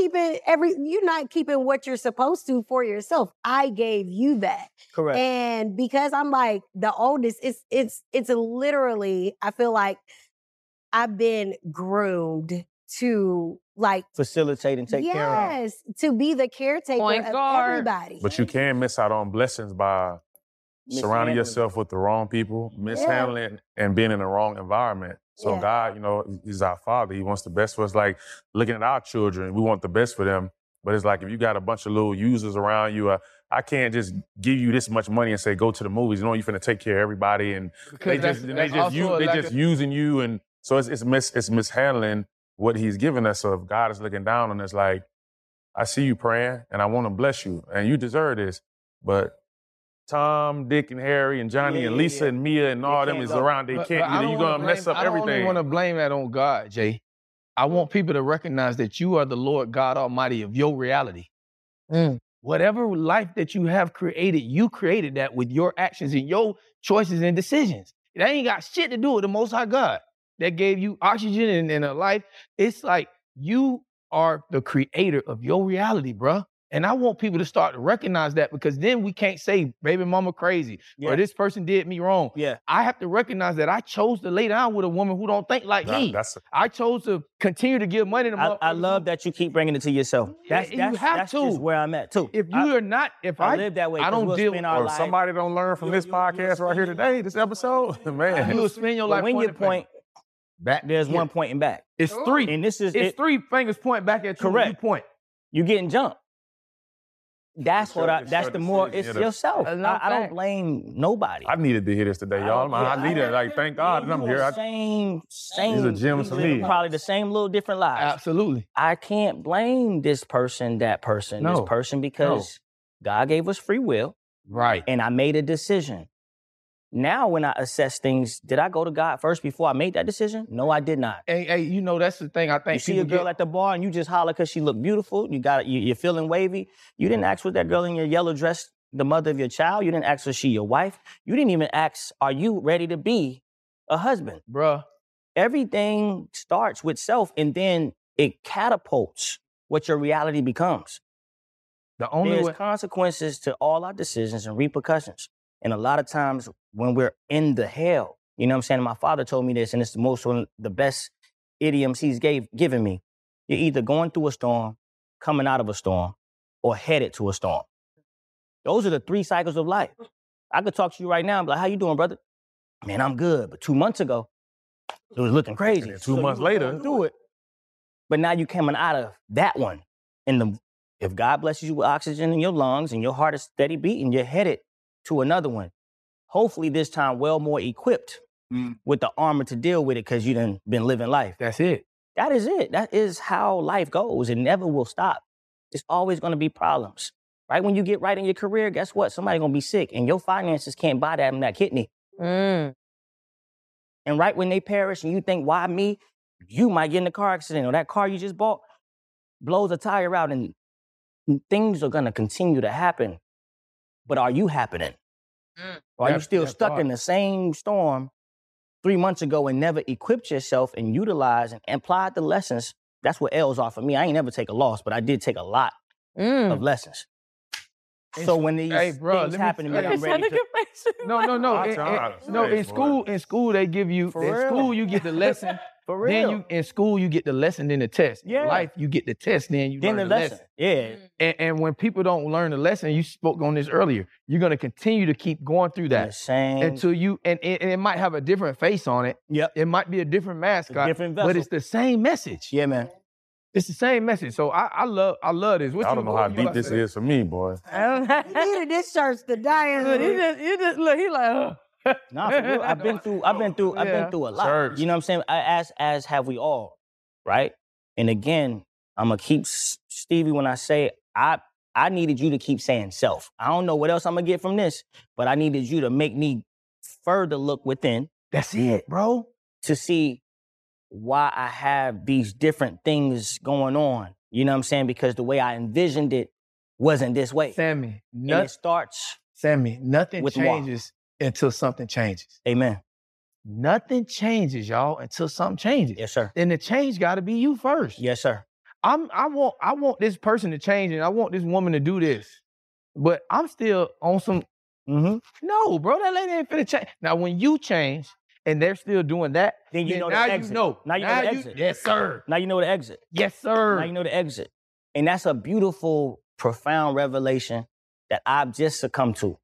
F: keeping what you're supposed to for yourself. I gave you that.
B: Correct.
F: And because I'm like the oldest, it's literally, I feel like I've been groomed to like
B: facilitate and take care of.
F: Yes, to be the caretaker
C: Point
F: of
C: guard.
F: everybody.
E: But you can miss out on blessings by surrounding yourself with the wrong people, mishandling and being in the wrong environment. So God, He's our Father. He wants the best for us. Like looking at our children, we want the best for them. But it's like if you got a bunch of little users around you, I can't just give you this much money and say go to the movies. You're finna take care of everybody, and they just using you, and so it's mishandling what He's given us. So if God is looking down on us, like I see you praying, and I want to bless you, and you deserve this, but Tom, Dick, and Harry, and Johnny, and Lisa, and Mia, and all them is around. They can't. You're gonna mess up everything.
D: I don't want to blame that on God, Jay. I want people to recognize that you are the Lord God Almighty of your reality. Whatever life that you have created, you created that with your actions and your choices and decisions. It ain't got shit to do with the Most High God that gave you oxygen and a life. It's like you are the creator of your reality, bruh. And I want people to start to recognize that, because then we can't say baby mama crazy or this person did me wrong.
B: Yeah.
D: I have to recognize that I chose to lay down with a woman who don't think like me. I chose to continue to give money to motherfuckers.
B: I love that you keep bringing it to yourself. That's just where I'm at too.
D: If you are not, if I live that way, I don't deal with
E: if somebody don't learn from this podcast right here today, this episode, man.
D: You will spend your life
B: when you point back, there's one pointing back.
D: It's three.
B: And this is
D: it's 3 fingers point back at you.
B: Correct.
D: You point.
B: You getting jumped. That's it's yourself. I don't blame nobody.
E: I needed to hear this today, y'all. I needed it. Thank God that I'm here.
B: Same.
E: These are gems for me.
B: Probably the same little different lives.
D: Absolutely.
B: I can't blame this person, that person, this person, because God gave us free will.
D: Right.
B: And I made a decision. Now, when I assess things, did I go to God first before I made that decision? No, I did not.
D: Hey, that's the thing I think.
B: You see a girl at the bar and you just holler because she look beautiful. You're feeling wavy. You didn't ask was that girl in your yellow dress the mother of your child. You didn't ask was she your wife. You didn't even ask, are you ready to be a husband?
D: Bruh.
B: Everything starts with self, and then it catapults what your reality becomes. There's consequences to all our decisions and repercussions. And a lot of times when we're in the hell, you know what I'm saying? My father told me this, and it's one of the best idioms he's given me. You're either going through a storm, coming out of a storm, or headed to a storm. Those are the 3 cycles of life. I could talk to you right now and be like, how you doing, brother? Man, I'm good. But 2 months ago, it was looking crazy.
E: And 2 months later,
B: do it. But now you're coming out of that one. And if God blesses you with oxygen in your lungs and your heart is steady beating, you're headed to another one. Hopefully this time well more equipped with the armor to deal with it because you done been living life.
D: That's it.
B: That is it. That is how life goes. It never will stop. It's always going to be problems. Right when you get right in your career, guess what? Somebody's going to be sick and your finances can't buy that kidney. And right when they perish and you think, why me? You might get in a car accident or that car you just bought blows a tire out and things are going to continue to happen. But are you happening? Or are you still stuck in the same storm 3 months ago and never equipped yourself and utilized and applied the lessons? That's what L's are for me. I ain't never take a loss, but I did take a lot of lessons. So when these things happen to me, I'm ready to...
D: No. In school, they give you... you get the lesson.
B: For real.
D: Then in school, you get the lesson, then the test.
B: Yeah.
D: In life, you get the test, then you learn the lesson.
B: Yeah.
D: And when people don't learn the lesson, you spoke on this earlier, you're going to continue to keep going through that. Until you... And it might have a different face on it.
B: Yep.
D: It might be a different mascot.
B: Different vessel.
D: But it's the same message.
B: Yeah, man.
D: It's the same message. So I love this.
E: I don't know how deep this is for me, boy.
F: You needed this church to die in.
C: You just look. He like,
B: Nah, for real. I've been through a lot.
E: Church.
B: You know what I'm saying? As have we all, right? And again, I'm gonna keep Stevie when I say I needed you to keep saying self. I don't know what else I'm gonna get from this, but I needed you to make me further look within.
D: That's it, bro.
B: To see why I have these different things going on. You know what I'm saying? Because the way I envisioned it wasn't this way.
D: Sammy,
B: and it starts.
D: Sammy, nothing
B: with
D: changes until something changes.
B: Amen.
D: Nothing changes, y'all, until something changes.
B: Yes, sir.
D: Then the change got to be you first.
B: Yes, sir.
D: I want this person to change, and I want this woman to do this, but I'm still on some. No, bro, that lady ain't finna change. Now, when you change and they're still doing that,
B: then you know
D: now
B: the exit.
D: You know.
B: Now you know the exit.
D: Yes, sir.
B: Now you know the exit.
D: Yes, sir.
B: Now you know the exit. And that's a beautiful, profound revelation that I've just succumbed to.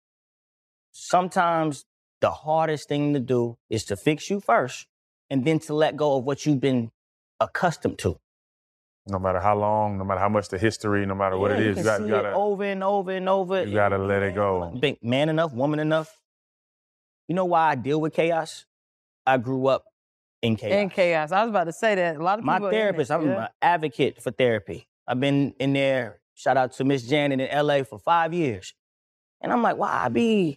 B: Sometimes the hardest thing to do is to fix you first and then to let go of what you've been accustomed to.
E: No matter how long, no matter how much the history, no matter what it is,
B: you
E: gotta
B: it over and over and over.
E: You gotta let it go.
B: Big man enough, woman enough. You know why I deal with chaos? I grew up in chaos.
C: In chaos. I was about to say that. A lot of people.
B: My therapist, I'm an advocate for therapy. I've been in there, shout out to Miss Janet in LA for 5 years. And I'm like, why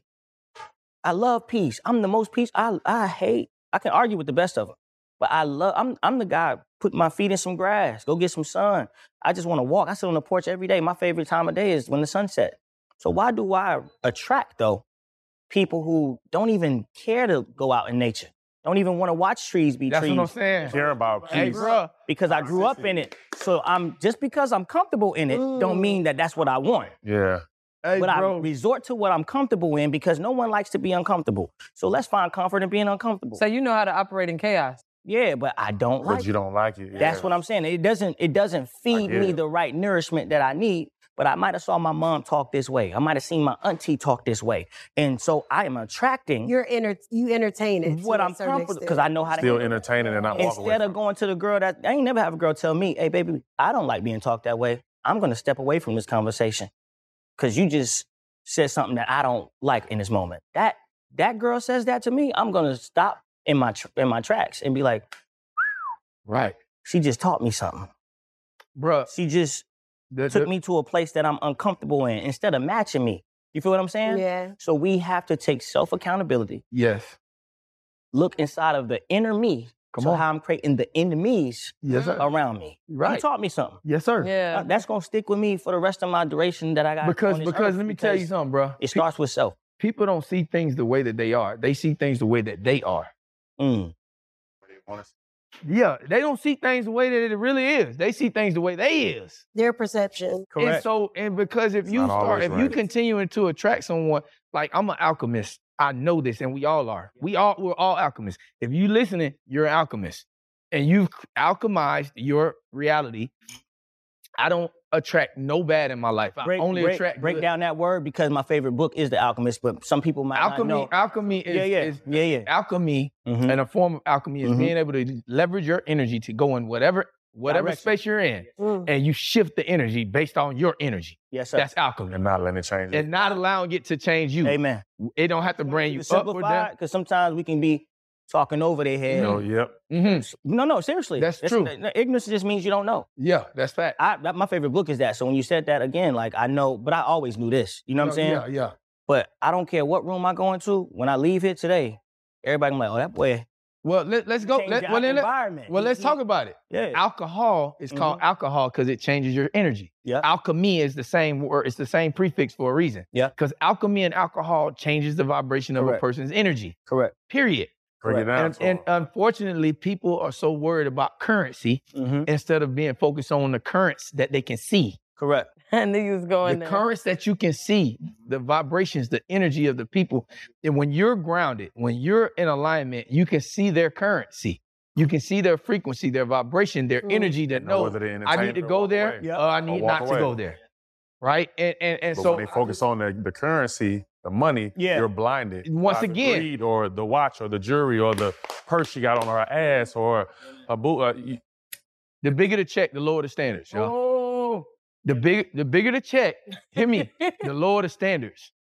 B: I love peace. I'm the most peace. I can argue with the best of them. But I'm the guy, put my feet in some grass, go get some sun. I just want to walk. I sit on the porch every day. My favorite time of day is when the sun sets. So why do I attract, though, people who don't even care to go out in nature? Don't even want to watch trees be trees.
D: That's what I'm saying.
E: Care about peace.
D: Hey, bro.
B: Because I grew up in it. So just because I'm comfortable in it, don't mean that that's what I want.
E: Yeah.
D: Hey,
B: but
D: bro.
B: I resort to what I'm comfortable in because no one likes to be uncomfortable. So let's find comfort in being uncomfortable.
C: So you know how to operate in chaos.
B: Yeah, but I don't like it.
E: But you don't like it. Yeah.
B: That's what I'm saying. It doesn't feed me the right nourishment that I need, but I might have saw my mom talk this way. I might have seen my auntie talk this way. And so I am attracting
F: you entertain it.
B: What I'm comfortable because I know how to
E: still entertaining and not walk away.
B: Instead of going to the girl I ain't never have a girl tell me, hey baby, I don't like being talked that way. I'm gonna step away from this conversation. Cause you just said something that I don't like in this moment. That girl says that to me, I'm gonna stop in my tracks and be like,
D: right.
B: She just taught me something.
D: Bruh.
B: She just took me to a place that I'm uncomfortable in instead of matching me. You feel what I'm saying?
F: Yeah.
B: So we have to take self-accountability.
D: Yes.
B: Look inside of the inner me. How I'm creating the enemies around me.
D: Right.
B: You taught me something.
D: Yes, sir.
C: Yeah.
B: That's going to stick with me for the rest of my duration that I got.
D: Because let me tell you something, bro.
B: It starts with self.
D: People don't see things the way that they are. They see things the way that they are. Yeah, they don't see things the way that it really is. They see things the way they is.
F: Their perception.
B: Correct.
D: And because if you continuing to attract someone, like I'm an alchemist, I know this, and we all are. We're all alchemists. If you listening, you're an alchemist, and you've alchemized your reality. I don't attract no bad in my life. I only attract
B: break
D: good.
B: down that word because my favorite book is The Alchemist, but some people might not know.
D: Alchemy is alchemy, and a form of alchemy is being able to leverage your energy to go in whatever space you're in, and you shift the energy based on your energy.
B: Yes, sir.
D: That's alchemy.
E: And not letting it change.
D: And not allowing it to change you.
B: Amen.
D: It don't have to bring you up or down.
B: Because sometimes we can be talking over their head. No, seriously.
D: That's true.
B: Ignorance just means you don't know.
D: Yeah, that's fact.
B: My favorite book is that. So when you said that again, like I know, but I always knew this. You know what I'm saying?
D: Yeah.
B: But I don't care what room I go into. When I leave here today, everybody gonna be like, oh, that boy.
D: Well, let's go. Let's talk about it.
B: Yeah.
D: Alcohol is called alcohol because it changes your energy.
B: Yeah.
D: Alchemy is the same word. It's the same prefix for a reason.
B: Yeah.
D: Because alchemy and alcohol changes the vibration of a person's energy.
B: Correct.
D: Period.
E: Break it down.
D: And unfortunately, people are so worried about currency instead of being focused on the currents that they can see.
B: Correct.
C: I knew you was going
D: The
C: there.
D: currents that you can see, the vibrations, the energy of the people. And when you're grounded, when you're in alignment, you can see their currency. You can see their frequency, their vibration, their energy that I need to go there or I need not to go there. Right? And so
E: when they focus on the currency, the money, you're blinded.
D: Once
E: by
D: again.
E: the greed or the watch or the jewelry or the purse she got on her ass or a boot.
D: The bigger the check, the lower the standards, yo.
C: Oh.
D: The bigger the check, hear me, the lower the standards.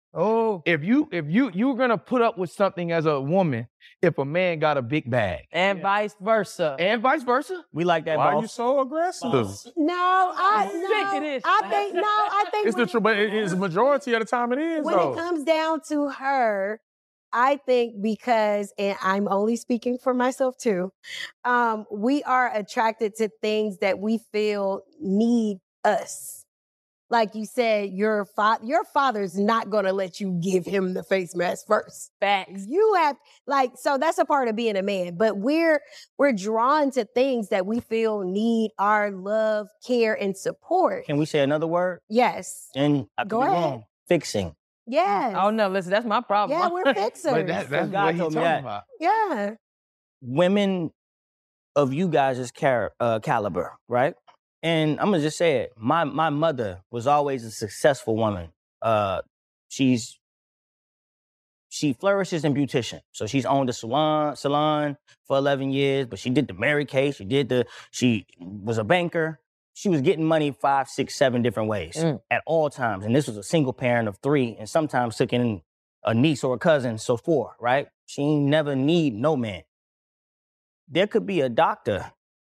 C: Oh.
D: If you're gonna put up with something as a woman, if a man got a big bag.
C: And vice versa.
D: And vice versa.
B: We like that.
E: Why
B: boss.
E: are you so aggressive?
F: I think
E: It's the truth, but it's the majority of the time it is,
F: when
E: though.
F: it comes down to her, I think because, and I'm only speaking for myself too, we are attracted to things that we feel need us. Like you said, your father's not going to let you give him the face mask first.
C: Facts.
F: You have, so that's a part of being a man. But we're drawn to things that we feel need our love, care, and support.
B: Can we say another word?
F: Yes.
B: And I could
F: Go
B: be
F: ahead.
B: wrong. Fixing.
F: Yes.
C: Oh no, listen, that's my problem.
F: Yeah, we're fixers.
D: But that's
B: God
D: what he's
B: told me
D: talking
B: that.
D: about.
F: Yeah.
B: Women of you guys' caliber, right? And I'm gonna just say it. My mother was always a successful woman. She flourishes in beautician. So she's owned a salon for 11 years, but she did the Mary Kay. She was a banker. She was getting money 5, 6, 7 different ways at all times. And this was a single parent of 3, and sometimes took in a niece or a cousin, so 4, right? She ain't never need no man. There could be a doctor,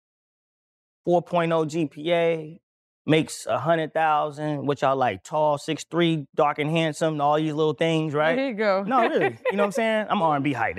B: 4.0 GPA, makes 100,000, which y'all like tall, 6'3", dark and handsome, all these little things, right?
C: There you go.
B: No, really. You know what I'm saying? I'm R&B height.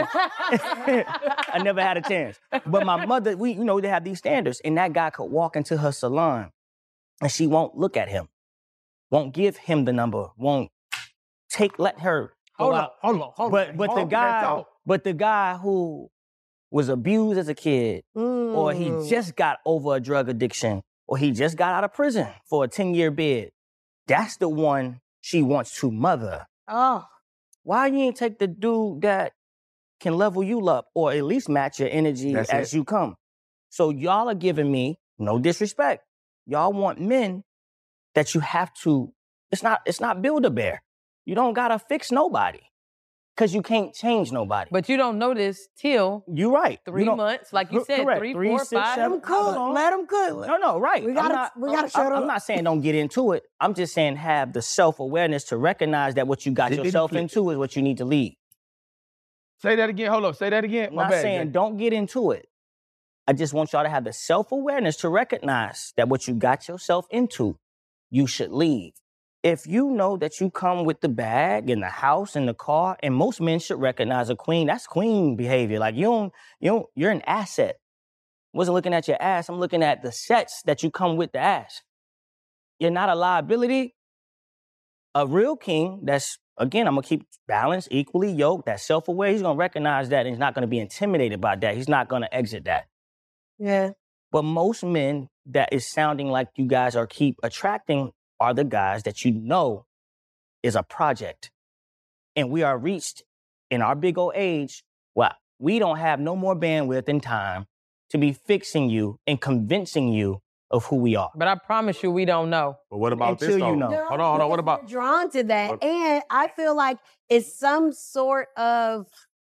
B: I never had a chance. But my mother, they have these standards. And that guy could walk into her salon and she won't look at him, won't give him the number, won't let her go out.
D: Hold on.
B: But the guy who was abused as a kid, or he just got over a drug addiction, or he just got out of prison for a 10-year bid, that's the one she wants to mother.
F: Oh.
B: Why you ain't take the dude that can level you up or at least match your energy as you come? So y'all are giving me, no disrespect, y'all want men that you have to, it's not Build-A-Bear. You don't gotta fix nobody. Because you can't change nobody.
C: But you don't know this till
B: you're right.
C: 3 months, like you said,
B: correct.
C: 3,
B: 3,
C: 4,
B: 6,
C: 5.
B: 7.
F: Let them cook.
B: No, right.
F: We gotta shut up.
B: I'm not saying don't get into it. I'm just saying have the self-awareness to recognize that what you got yourself into is what you need to leave.
D: Say that again. Hold up. Say that again.
B: I'm not saying don't get into it. I just want y'all to have the self-awareness to recognize that what you got yourself into, you should leave. If you know that you come with the bag and the house and the car, and most men should recognize a queen, that's queen behavior. Like you're an asset. I wasn't looking at your ass, I'm looking at the sets that you come with the ass. You're not a liability. A real king that's, again, I'm gonna keep balanced, equally yoked, that's self-aware, he's gonna recognize that and he's not gonna be intimidated by that. He's not gonna exit that.
F: Yeah.
B: But most men that is sounding like you guys are keep attracting are the guys that you know is a project. And we are reached in our big old age where we don't have no more bandwidth and time to be fixing you and convincing you of who we are.
C: But I promise you, we don't know.
E: But what about
B: Until
E: this, though?
B: you know.
E: Hold on. What about...
F: We're drawn to that. And I feel like it's some sort of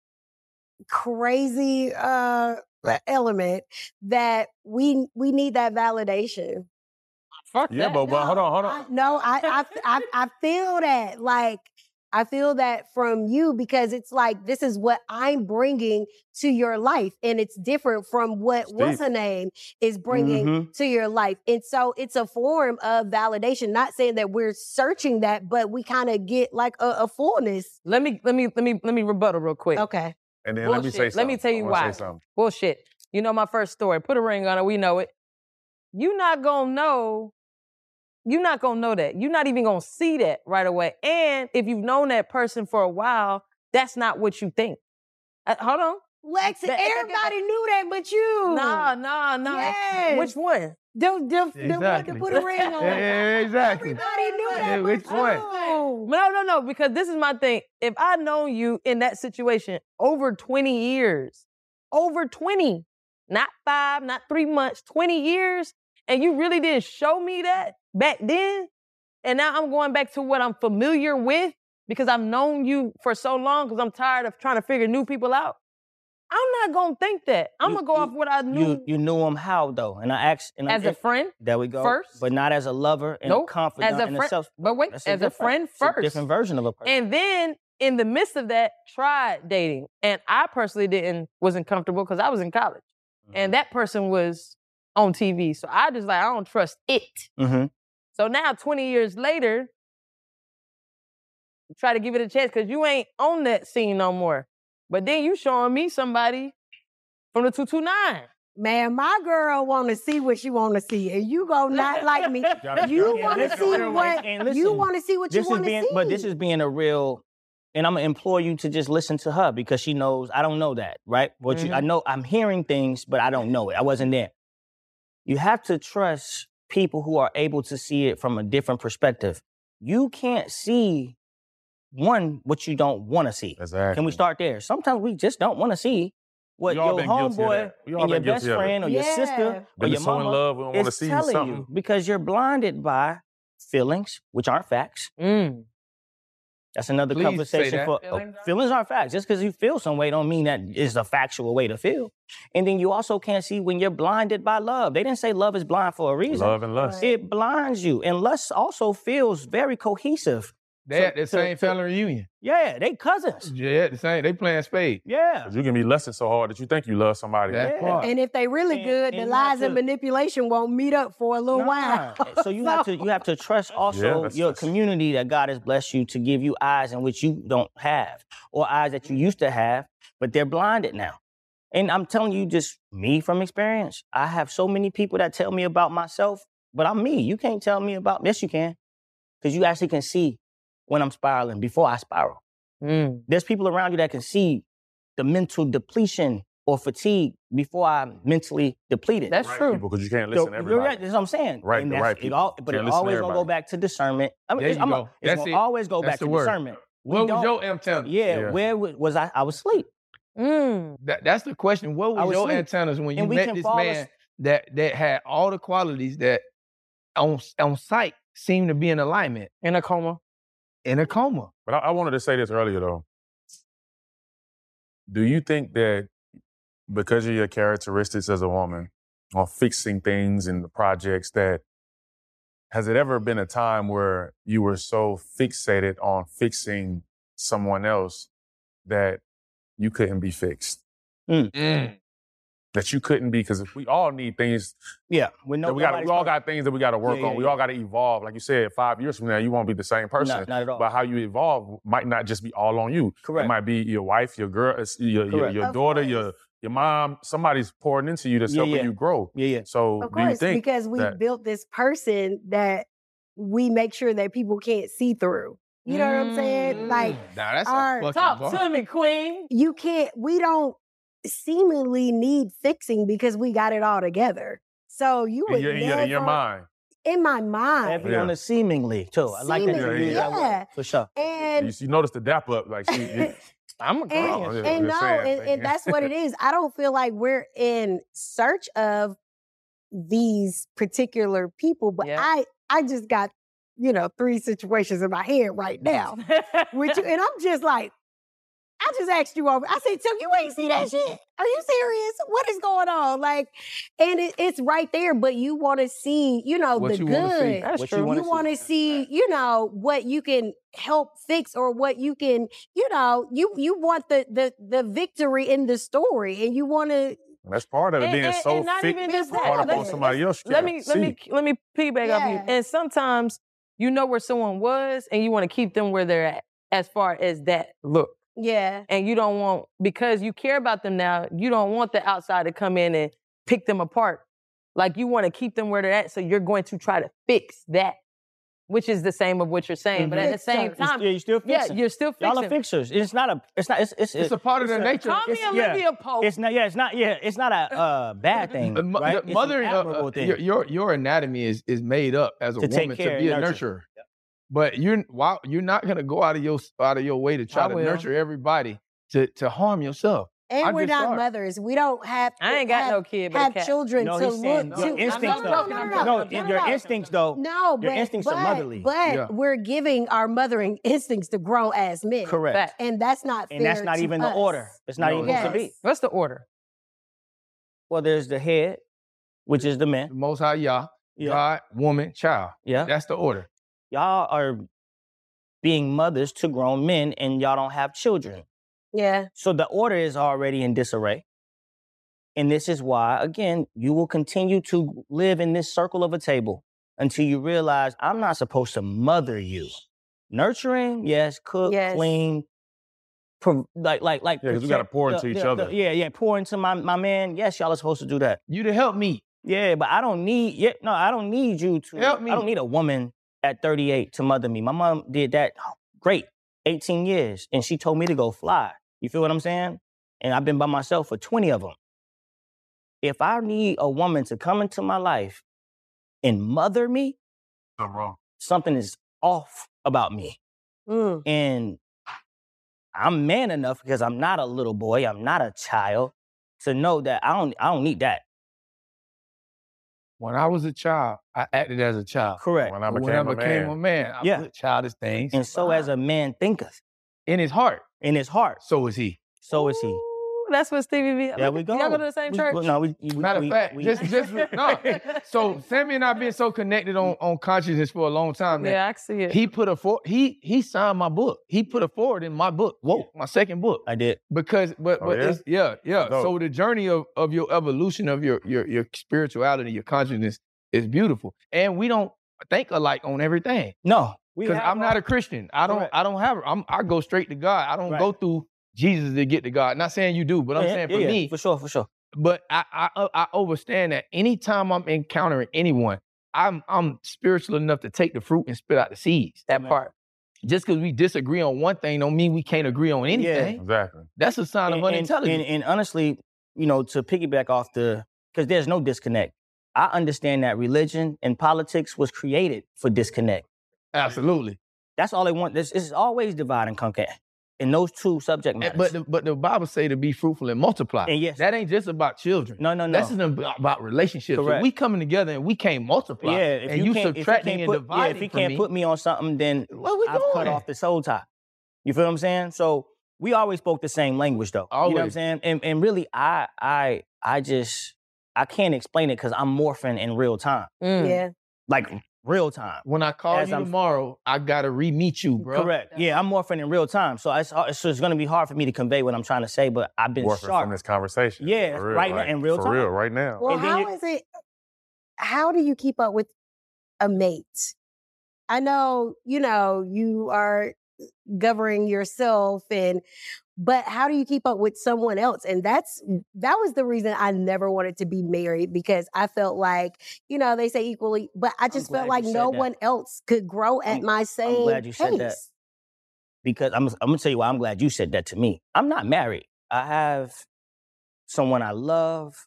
F: crazy element that we need that validation.
C: Fuck
E: Yeah,
C: that.
E: but hold on.
F: I feel that. Like, I feel that from you because it's like, this is what I'm bringing to your life. And it's different from what what's her name is bringing to your life. And so it's a form of validation. Not saying that we're searching that, but we kind of get like a fullness.
C: Let me rebuttal real quick.
F: Okay.
E: And then
C: Bullshit.
E: let me say something.
C: Let me tell you why. Bullshit. You know my first story. Put a ring on it. We know it. You're not gonna know that. You're not even gonna see that right away. And if you've known that person for a while, that's not what you think. Hold on.
F: Lex, everybody knew that but you.
C: Nah.
F: Yes.
C: Which one?
F: The one to put a ring on.
D: Exactly.
F: Everybody knew that
D: Which
F: but
D: one?
F: you.
C: No, because this is my thing. If I known you in that situation over 20 years, over 20, not 5, not 3 months, 20 years, and you really didn't show me that back then, and now I'm going back to what I'm familiar with because I've known you for so long because I'm tired of trying to figure new people out. I'm not gonna think that. I'm gonna go off what I knew.
B: You knew him how though? And I asked,
C: as a friend.
B: There we go.
C: First,
B: but not as a lover and a confidant
C: as a
B: and
C: friend.
B: a self.
C: But wait, as a friend first.
B: A different version of a person.
C: And then in the midst of that, tried dating, and I personally wasn't comfortable because I was in college, and that person was on TV, so I just I don't trust it.
B: Mm-hmm.
C: So now 20 years later, try to give it a chance because you ain't on that scene no more. But then you showing me somebody from the 229.
F: Man, my girl want to see what she want to see, and you go not like me. You want to see what you want to see what you want to see.
B: But this is being a real, and I'm gonna implore you to just listen to her because she knows I don't know that, right? But I know I'm hearing things, but I don't know it. I wasn't there. You have to trust people who are able to see it from a different perspective. You can't see what you don't want to see.
E: Exactly.
B: Can we start there? Sometimes we just don't want to see what your homeboy and your best friend or your sister or your
E: so in love, we don't want to
B: is
E: see
B: telling
E: something.
B: you because you're blinded by feelings, which aren't facts. That's another conversation for feelings aren't facts. Just because you feel some way don't mean that is a factual way to feel. And then you also can't see when you're blinded by love. They didn't say love is blind for a reason.
E: Love and lust.
B: It blinds you. And lust also feels very cohesive.
D: They at the same family reunion.
B: Yeah, they cousins.
D: Yeah, the same. They playing spades.
B: Yeah.
E: You can be lusting so hard that you think you love somebody.
F: And if they really good, the lies and manipulation won't meet up for a little while.
B: So you have to trust also your community that God has blessed you to give you eyes in which you don't have, or eyes that you used to have, but they're blinded now. And I'm telling you, just me from experience. I have so many people that tell me about myself, but I'm me. You can't tell me about, yes you can, because you actually can see when I'm spiraling before I spiral. There's people around you that can see the mental depletion or fatigue before I'm mentally depleted.
C: That's true.
E: Because you can't listen to everybody.
B: Right, that's what I'm saying.
E: Right,
B: and
E: the right people.
B: But it's always going to go back to discernment. I mean,
D: There you go.
B: It's going to always go back to discernment.
D: What was your antennas?
B: Yeah, where was I? I was asleep.
D: That's the question. What was your antennas when you met this man that had all the qualities that on sight seemed to be in alignment?
C: In a coma.
E: But I wanted to say this earlier, though. Do you think that because of your characteristics as a woman, on fixing things in the projects, that has it ever been a time where you were so fixated on fixing someone else that you couldn't be fixed? That you couldn't be, because we all need things.
B: Yeah,
E: we all got things that we got to work on. We all got to evolve. Like you said, 5 years from now, you won't be the same person.
B: Not at all.
E: But how you evolve might not just be all on you.
B: Correct.
E: It might be your wife, your girl, your daughter, your mom. Somebody's pouring into you that's helping you grow.
B: Yeah.
E: So
F: of course, because we built this person that we make sure that people can't see through. You know what I'm saying? Like,
C: talk to me, queen.
F: We don't seemingly need fixing because we got it all together. So you would
E: in your mind.
F: In my mind.
B: Heavy on the seemingly too. I like that you use that word, for sure.
F: And
E: you notice the dap up, like
C: I'm a girl.
F: And that's what it is. I don't feel like we're in search of these particular people, but I just got 3 situations in my head right now with you, and I'm just like, I just asked you over. I said, so you ain't see that shit? Are you serious? What is going on? Like, and it's right there, but you want to see,
D: what
F: the
D: you
F: good.
C: That's true.
F: You want to see, what you can help fix, or what you can, you want the victory in the story, and you want to.
E: That's part of it, being so fit. Hard upon somebody else.
C: Let me piggyback off you. And sometimes you know where someone was, and you want to keep them where they're at, as far as that look.
F: Yeah.
C: And you don't want, because you care about them now, you don't want the outside to come in and pick them apart. Like, you want to keep them where they're at, so you're going to try to fix that, which is the same of what you're saying. But at the same time,
B: you're still fixing.
C: Yeah, you're still fixing.
B: Y'all are fixers. It's
D: a part of their nature.
C: Call me Olivia Pope.
B: It's not a bad thing. Right?
D: Your anatomy is made up as a woman to be a nurturer. But you're not gonna go out of your way to try to nurture everybody to harm yourself.
F: And we're not mothers. We don't have.
C: I ain't got no kid, but
F: have children to look to.
B: Your instincts, your instincts, though.
F: No,
B: your instincts are motherly.
F: But we're giving our mothering instincts to grown ass men.
B: Correct.
F: And that's not fair.
B: And that's not even the order. It's not even supposed to be.
C: What's the order?
B: Well, there's the head, which is the man.
D: The Most High Yah, God, woman, child.
B: Yeah.
D: That's the order.
B: Y'all are being mothers to grown men and y'all don't have children.
F: Yeah.
B: So the order is already in disarray. And this is why, again, you will continue to live in this circle of a table until you realize I'm not supposed to mother you. Nurturing, yes, cook, clean, like.
E: Yeah, because we got to pour into each other.
B: Pour into my man. Yes, y'all are supposed to do that.
D: You to help me.
B: Yeah, but I don't need you to
D: help me.
B: I don't need a woman at 38 to mother me. My mom did that great, 18 years, and she told me to go fly. You feel what I'm saying? And I've been by myself for 20 of them. If I need a woman to come into my life and mother me,
E: something wrong.
B: Something is off about me. And I'm man enough, because I'm not a little boy, I'm not a child, to know that I don't need that.
D: When I was a child, I acted as a child.
B: Correct.
E: When I became
D: a man, I put childish things.
B: And so as a man thinketh.
D: In his heart.
B: In his heart.
D: So is he.
B: So is he.
C: That's what Stevie V.
B: There we go.
C: Y'all go to the same church?
D: Matter of fact, no. So Sammy and I been so connected on consciousness for a long time.
C: Yeah, I see it.
D: He put he signed my book. He put a forward in my book. My second book.
B: I did.
D: Because, it's, So the journey of your evolution of your spirituality, your consciousness is beautiful, and we don't think alike on everything.
B: No,
D: because I'm not a Christian. I go straight to God. I don't go through Jesus to get to God. Not saying you do, but I'm saying for me.
B: For sure.
D: But I understand that anytime I'm encountering anyone, I'm spiritual enough to take the fruit and spit out the seeds.
C: That part.
D: Just because we disagree on one thing don't mean we can't agree on anything.
E: Yeah, exactly.
D: That's a sign of unintelligence.
B: And honestly, to piggyback off because there's no disconnect. I understand that religion and politics was created for disconnect.
D: Absolutely.
B: That's all they want. This is always divide and conquer. In those two subject matters.
D: But the Bible say to be fruitful and multiply.
B: And yes.
D: That ain't just about children.
B: No.
D: That's about relationships.
B: Correct.
D: So we coming together and we can't multiply.
B: Yeah,
D: and you subtracting and dividing.
B: If he can't put me on something, then I've cut off the soul tie. You feel what I'm saying? So we always spoke the same language, though.
D: Always.
B: You know what I'm saying? And really, I can't explain it because I'm morphing in real time.
F: Yeah.
B: Like real time.
D: When I call you tomorrow, I gotta re-meet you, bro.
B: Correct. Yeah, I'm morphing in real time. So it's going to be hard for me to convey what I'm trying to say, but I've been
E: morphing
B: sharp
E: from this conversation.
B: Yeah,
E: real,
B: right now, in real time.
E: For real, right now.
F: Well, how do you keep up with a mate? I know, you are governing yourself but how do you keep up with someone else? And that was the reason I never wanted to be married, because I felt like, they say equally, but I just felt like no one else could grow at my same
B: I'm glad you said that. Because I'm going to tell you why I'm glad you said that to me. I'm not married. I have someone I love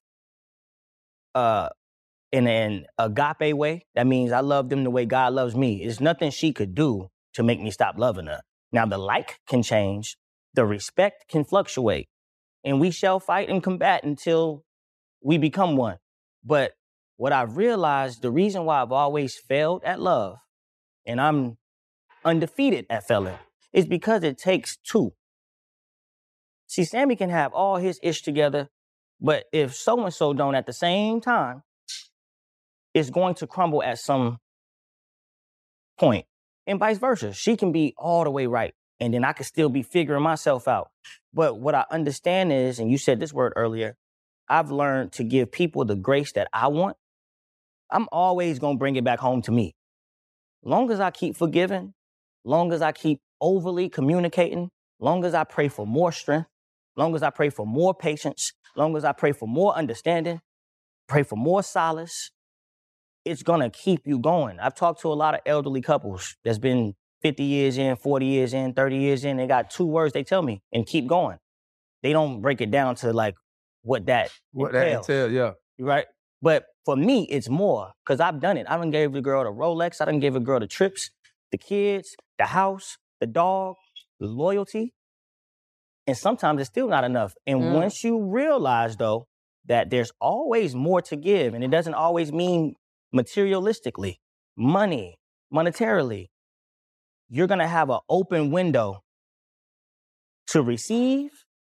B: in an agape way. That means I love them the way God loves me. There's nothing she could do to make me stop loving her. Now, the like can change. The respect can fluctuate, and we shall fight and combat until we become one. But what I've realized, the reason why I've always failed at love, and I'm undefeated at failing, is because it takes two. See, Sammy can have all his ish together, but if so-and-so don't at the same time, it's going to crumble at some point, and vice versa. She can be all the way right, and then I could still be figuring myself out. But what I understand is, and you said this word earlier, I've learned to give people the grace that I want. I'm always going to bring it back home to me. Long as I keep forgiving, long as I keep overly communicating, long as I pray for more strength, long as I pray for more patience, long as I pray for more understanding, pray for more solace, it's going to keep you going. I've talked to a lot of elderly couples that's been 50 years in, 40 years in, 30 years in. They got two words they tell me, and keep going. They don't break it down to like what that entails.
D: Yeah.
B: Right? But for me, it's more, because I've done it. I done gave the girl the Rolex. I done gave the girl the trips, the kids, the house, the dog, the loyalty. And sometimes it's still not enough. And once you realize, though, that there's always more to give, and it doesn't always mean materialistically, monetarily, you're going to have an open window to receive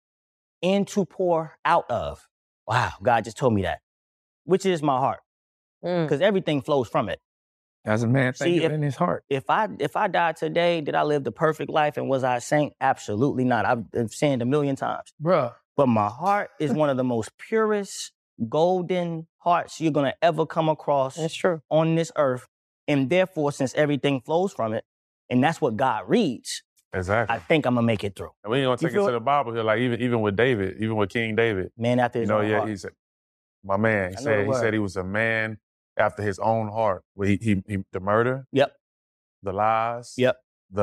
B: and to pour out of. Wow, God just told me that, which is my heart, because everything flows from it.
D: As a man, thinking in his heart.
B: If I died today, did I live the perfect life and was I a saint? Absolutely not. I've sinned a million times.
D: Bruh.
B: But my heart is one of the most purest, golden hearts you're going to ever come across.
C: That's true.
B: On this earth. And therefore, since everything flows from it, and that's what God reads,
E: Exactly.
B: I think I'm going to make it through.
E: And we ain't going to take it to the Bible here, like even with David, even with King David.
B: Man after his own heart.
E: He said, my man, he said he was a man after his own heart. He the murder.
B: Yep.
E: The lies.
B: Yep.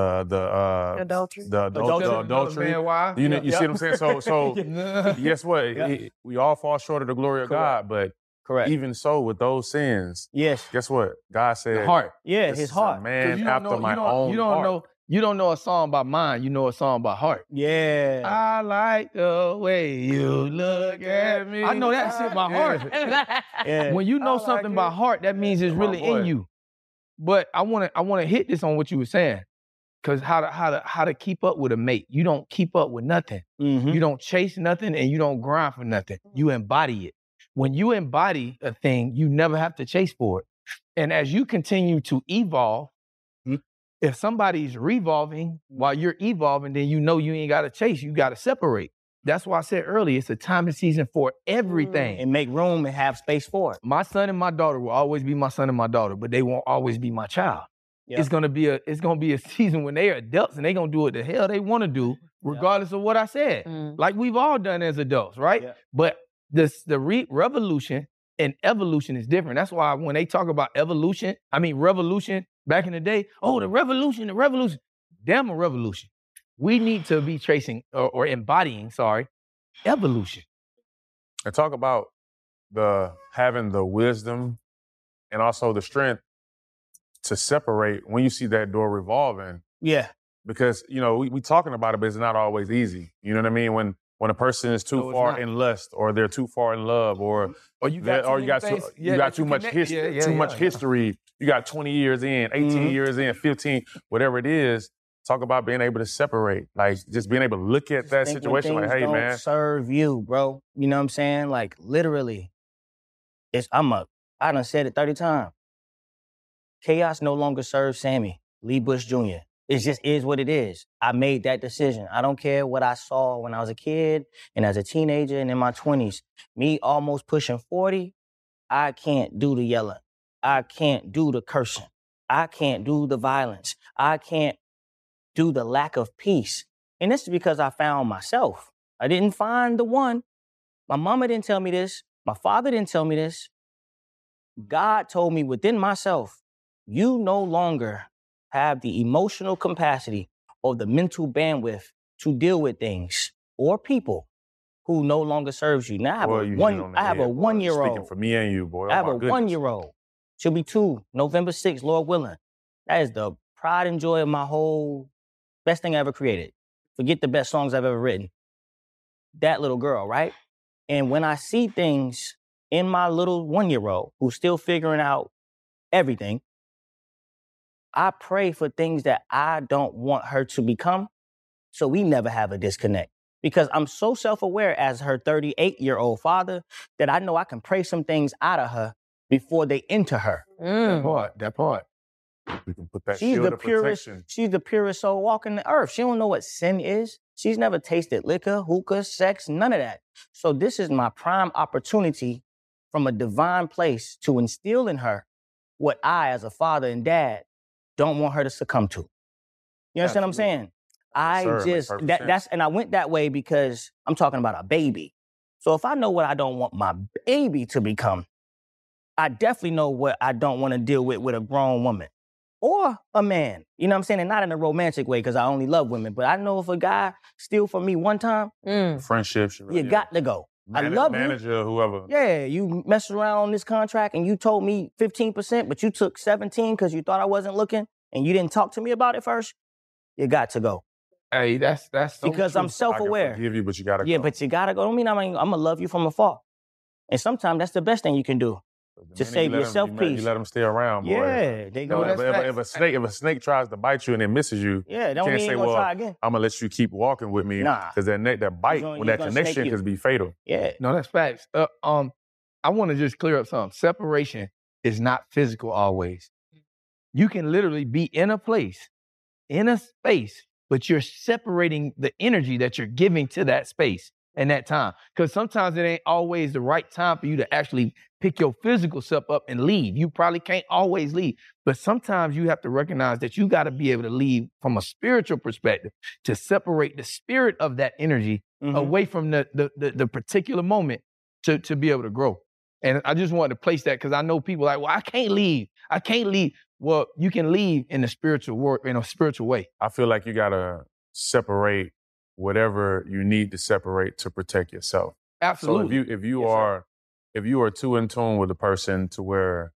F: The adultery.
E: The adultery. You see what I'm saying? So guess what?
B: Yep.
E: We all fall short of the glory of God, but even so, with those sins, guess what? God said,
D: the heart.
B: Yeah, his heart.
E: Man after my own heart.
D: You don't know a song by mind. You know a song by heart.
B: Yeah.
D: I like the way you look at me. I know that shit by heart.
B: Yeah.
D: When you know something by heart, that means it's really in you. But I wanna hit this on what you were saying. Cause how to keep up with a mate. You don't keep up with nothing.
B: Mm-hmm.
D: You don't chase nothing and you don't grind for nothing. You embody it. When you embody a thing, you never have to chase for it. And as you continue to evolve, if somebody's revolving while you're evolving, then you know you ain't got to chase. You got to separate. That's why I said earlier, it's a time and season for everything.
B: And make room and have space for it.
D: My son and my daughter will always be my son and my daughter, but they won't always be my child. Yep. It's gonna be a season when they are adults and they gonna do what the hell they want to do, regardless of what I said. Like we've all done as adults, right? Yep. But the revolution and evolution is different. That's why when they talk about revolution back in the day, the revolution. Damn a revolution. We need to be tracing embodying evolution.
E: And talk about having the wisdom and also the strength to separate when you see that door revolving.
B: Yeah.
E: Because, we talking about it, but it's not always easy. You know what I mean? When a person is too far in lust, or they're too far in love, or you got too much history. You got 20 years in, 18 years in, 15, whatever it is. Talk about being able to separate, like just being able to look at that situation like, hey, man.
B: Serve you, bro. You know what I'm saying? Like literally, I done said it 30 times. Chaos no longer serves Sammy Lee Bush Jr. It just is what it is. I made that decision. I don't care what I saw when I was a kid and as a teenager and in my 20s. Me almost pushing 40, I can't do the yelling. I can't do the cursing. I can't do the violence. I can't do the lack of peace. And this is because I found myself. I didn't find the one. My mama didn't tell me this. My father didn't tell me this. God told me within myself, you no longer have the emotional capacity or the mental bandwidth to deal with things or people who no longer serves you. Now I have a 1-year-old.
E: Speaking for me and you, boy.
B: I have a 1-year-old. She'll be 2, November 6th, Lord willing. That is the pride and joy of my whole best thing I ever created. Forget the best songs I've ever written. That little girl, right? And when I see things in my little 1-year-old who's still figuring out everything, I pray for things that I don't want her to become, so we never have a disconnect. Because I'm so self-aware as her 38-year-old father that I know I can pray some things out of her before they enter her.
D: That part.
E: We can put that shield of protection.
B: She's the purest soul walking the earth. She don't know what sin is. She's never tasted liquor, hookah, sex, none of that. So this is my prime opportunity from a divine place to instill in her what I, as a father and dad, don't want her to succumb to. You understand what I'm saying? And I went that way because I'm talking about a baby. So if I know what I don't want my baby to become, I definitely know what I don't want to deal with a grown woman or a man. You know what I'm saying? And not in a romantic way because I only love women. But I know if a guy steal from me one time,
E: friendships,
B: you got to go. I love
E: manager,
B: you.
E: Whoever.
B: Yeah, you messed around on this contract and you told me 15%, but you took 17 because you thought I wasn't looking and you didn't talk to me about it first. You got to go.
D: Hey, that's so
B: because
D: true.
B: I'm self-aware.
E: I can forgive you, but you gotta
B: Yeah,
E: go.
B: but you gotta go. I mean, I'm gonna love you from afar. And sometimes that's the best thing you can do to save yourself peace.
E: You let them stay around, boy.
B: Yeah, they
D: No,
B: go.
D: that's
E: If a snake tries to bite you and it misses you,
B: Yeah,
E: you
B: don't
E: can't
B: mean
E: say,
B: gonna
E: well,
B: try again.
E: I'm gonna let you keep walking with me.
B: Nah.
E: Because that bite,
B: gonna-
E: when that
B: he's gonna
E: connection
B: snake you.
E: could be fatal.
B: Yeah.
D: No, that's facts. I want to just clear up something. Separation is not physical always. You can literally be in a place, in a space, but you're separating the energy that you're giving to that space and that time. Because sometimes it ain't always the right time for you to actually pick your physical self up and leave. You probably can't always leave, but sometimes you have to recognize that you got to be able to leave from a spiritual perspective to separate the spirit of that energy away from the particular moment to be able to grow. And I just wanted to place that because I know people like, well, I can't leave. I can't leave. Well, you can leave in a spiritual way.
E: I feel like you gotta separate whatever you need to separate to protect yourself.
D: Absolutely.
E: So if you are too in tune with a person to where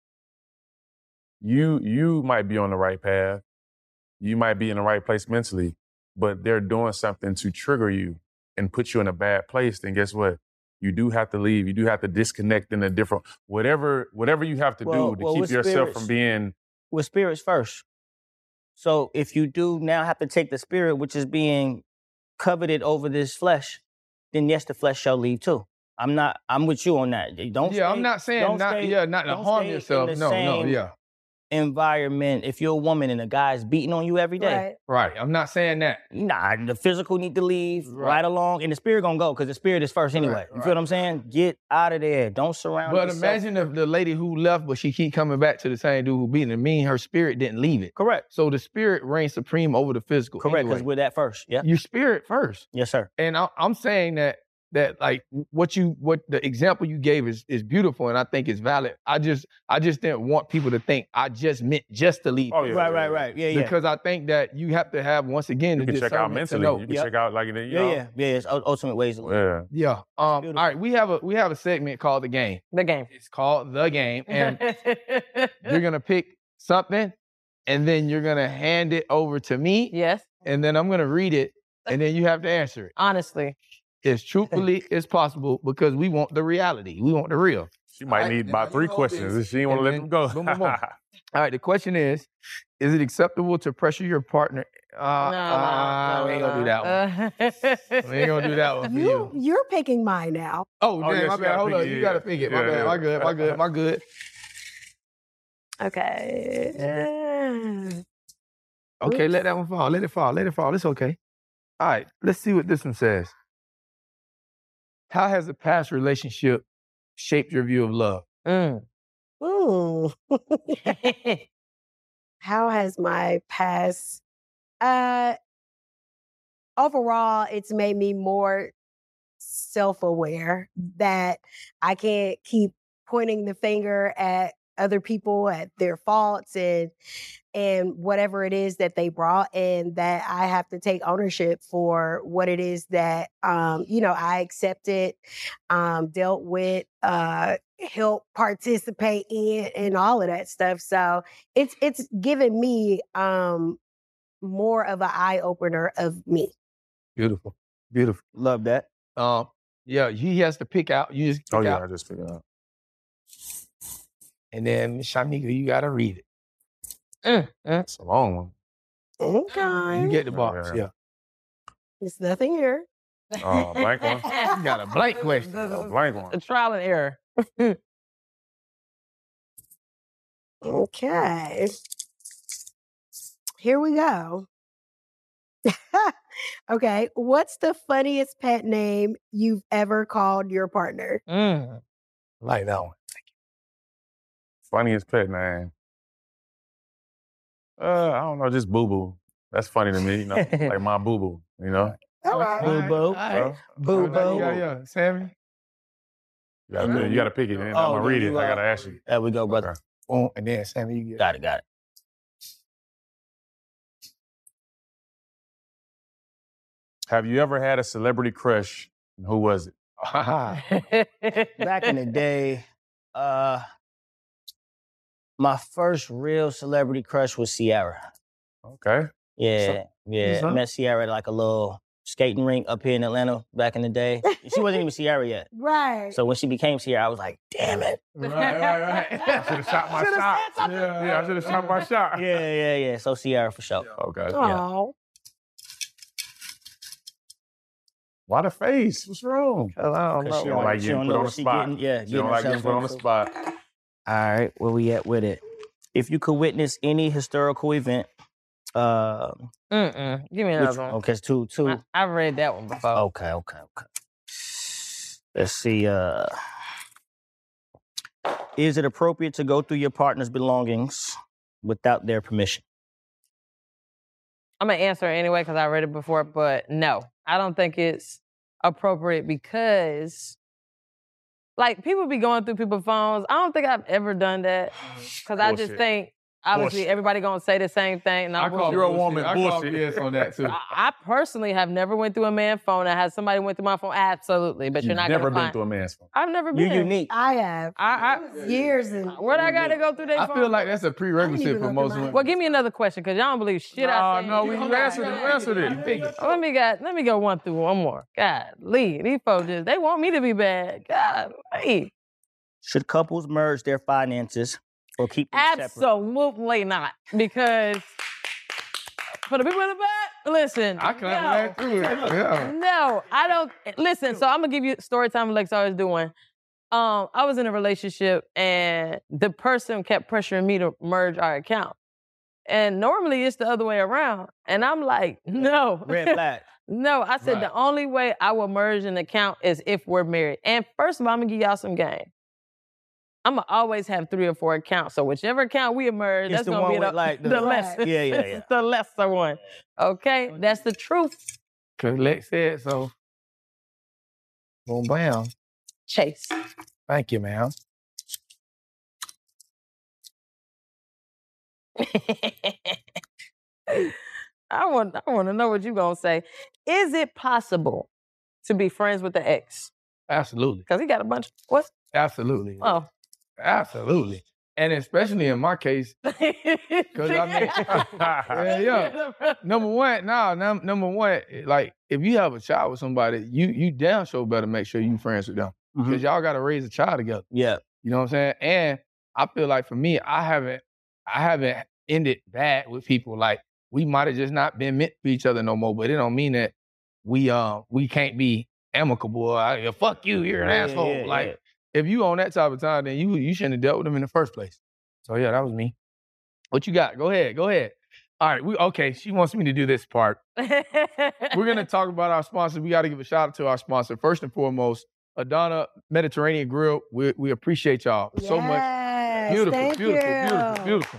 E: you might be on the right path, you might be in the right place mentally, but they're doing something to trigger you and put you in a bad place, then guess what? You do have to leave. You do have to disconnect in a different whatever you have to do to keep yourself from being
B: with spirits first. So if you do now have to take the spirit, which is being coveted over this flesh, then yes, the flesh shall leave too. I'm with you on that.
D: I'm not saying not to harm yourself. No.
B: Environment. If you're a woman and a guy's beating on you every day.
D: Right. I'm not saying that.
B: Nah, the physical need to leave right along, and the spirit gonna go because the spirit is first anyway. You feel what I'm saying? Get out of there. Don't surround yourself.
D: But imagine if the lady who left, but she keep coming back to the same dude who beating her, her spirit didn't leave it.
B: Correct.
D: So the spirit reigns supreme over the physical.
B: Correct, because we're that first. Yeah.
D: Your spirit first.
B: Yes, sir.
D: And I'm saying that like what the example you gave is beautiful and I think it's valid. I just didn't want people to think I just meant just to leave.
E: Oh, yeah,
B: right. Yeah.
D: Because I think that you have to have, once again,
E: you can check out mentally. You can check out like you know.
B: Yeah. It's ultimate ways to live.
D: Yeah. All right, we have a segment called The Game.
C: The Game.
D: It's called The Game. And you're gonna pick something and then you're gonna hand it over to me.
C: Yes.
D: And then I'm gonna read it and then you have to answer it.
C: Honestly.
D: As truthfully as possible because we want the reality. We want the real.
E: She might need about 3 questions if she didn't want to let them go.
D: Boom. All right, the question is it acceptable to pressure your partner? No, we ain't gonna do that one. We ain't gonna do that one for you.
F: You're picking mine now.
D: Oh, damn, my bad. Hold on. You gotta pick it. My bad. My good.
F: Okay.
D: Okay, let that one fall. Let it fall. It's okay. All right, let's see what this one says. How has a past relationship shaped your view of love?
F: Ooh. How has my past overall it's made me more self-aware that I can't keep pointing the finger at other people, at their faults and whatever it is that they brought, and that I have to take ownership for what it is that I accepted, dealt with, help participate in, and all of that stuff. So it's given me more of an eye opener of me.
D: Beautiful.
B: Love that.
D: Yeah, he has to pick out. You just pick out.
E: I just figured out.
D: And then Shanika, you gotta read it.
E: It's a long one.
F: Okay.
D: You get the box. Yeah.
F: There's nothing here.
E: Blank one.
D: You got a blank question.
E: A blank one.
C: A trial and error.
F: Okay. Here we go. Okay. What's the funniest pet name you've ever called your partner?
D: I like that one.
E: Funniest pet name. I don't know, just Boo Boo. That's funny to me, like my Boo Boo,
F: All right.
B: Boo Boo. Boo Boo.
D: Yeah. Sammy?
E: You gotta pick it. I'm gonna read it. I gotta ask you.
B: There we go, brother.
D: Okay. And then Sammy, you
B: Got it.
E: Have you ever had a celebrity crush? And who was it?
B: Back in the day, my first real celebrity crush was Ciara.
E: Okay.
B: Yeah, yeah. Met Ciara at like a little skating rink up here in Atlanta back in the day. She wasn't even Ciara yet.
F: Right.
B: So when she became Ciara, I was like, damn it.
D: Right. I should have shot my shot. Yeah, I should have shot my shot.
B: Yeah. So Ciara for sure.
E: Okay.
F: Oh.
E: Why the face? What's wrong?
C: I don't know.
E: She don't like getting put on the spot. She don't like getting put on the spot.
B: All right, where we at with it? If you could witness any historical event,
C: Give me another one.
B: Okay, it's two.
C: I've read that one before.
B: Okay. Let's see. Is it appropriate to go through your partner's belongings without their permission?
C: I'm going to answer it anyway because I read it before, but no. I don't think it's appropriate because, like, people be going through people's phones. I don't think I've ever done that because I just think, obviously, everybody going to say the same thing. And
E: You're a woman.
D: I call BS on that, too.
C: I personally have never went through a man's phone. I had somebody went through my phone. Absolutely. But you're not going to
E: never been through a man's phone.
C: I've never been.
B: You're unique.
F: I have. Years.
C: Where I got to go through their phone?
D: I feel like that's a prerequisite for most women.
C: Well, give me another question because y'all don't believe shit I say.
E: No, we answered it.
C: Let me go one through one more. God, these folks they want me to be bad. God,
B: Should couples merge their finances or keep them separate?
C: Absolutely not. Because for the people in the back, listen.
D: I clap that too. Yeah.
C: No, I don't. Listen, so I'm going to give you story time Lex always doing. I was in a relationship and the person kept pressuring me to merge our account. And normally it's the other way around. And I'm like, no.
B: Red flag.
C: No, I said the only way I will merge an account is if we're married. And first of all, I'm going to give y'all some game. I'm going to always have 3 or 4 accounts. So whichever account we merge, that's going to be the lesser.
B: Yeah.
C: The lesser one. Okay? That's the truth.
D: Because Lex said so. Boom, bam.
C: Chase.
D: Thank you, man.
C: I want to know what you're going to say. Is it possible to be friends with the ex?
D: Absolutely.
C: Because he got a bunch of... What?
D: Absolutely.
C: Oh.
D: Absolutely. And especially in my case, because number one, like if you have a child with somebody, you damn sure better make sure you friends with them because y'all got to raise a child together.
B: Yeah,
D: you know what I'm saying. And I feel like for me, I haven't ended bad with people. Like we might have just not been meant for each other no more, but it don't mean that we can't be amicable. Fuck you, you're an asshole. If you on that type of time, then you shouldn't have dealt with them in the first place. So yeah, that was me. What you got? Go ahead. All right, she wants me to do this part. We're gonna talk about our sponsor. We got to give a shout out to our sponsor. First and foremost, Adana Mediterranean Grill. We appreciate y'all so much. Beautiful.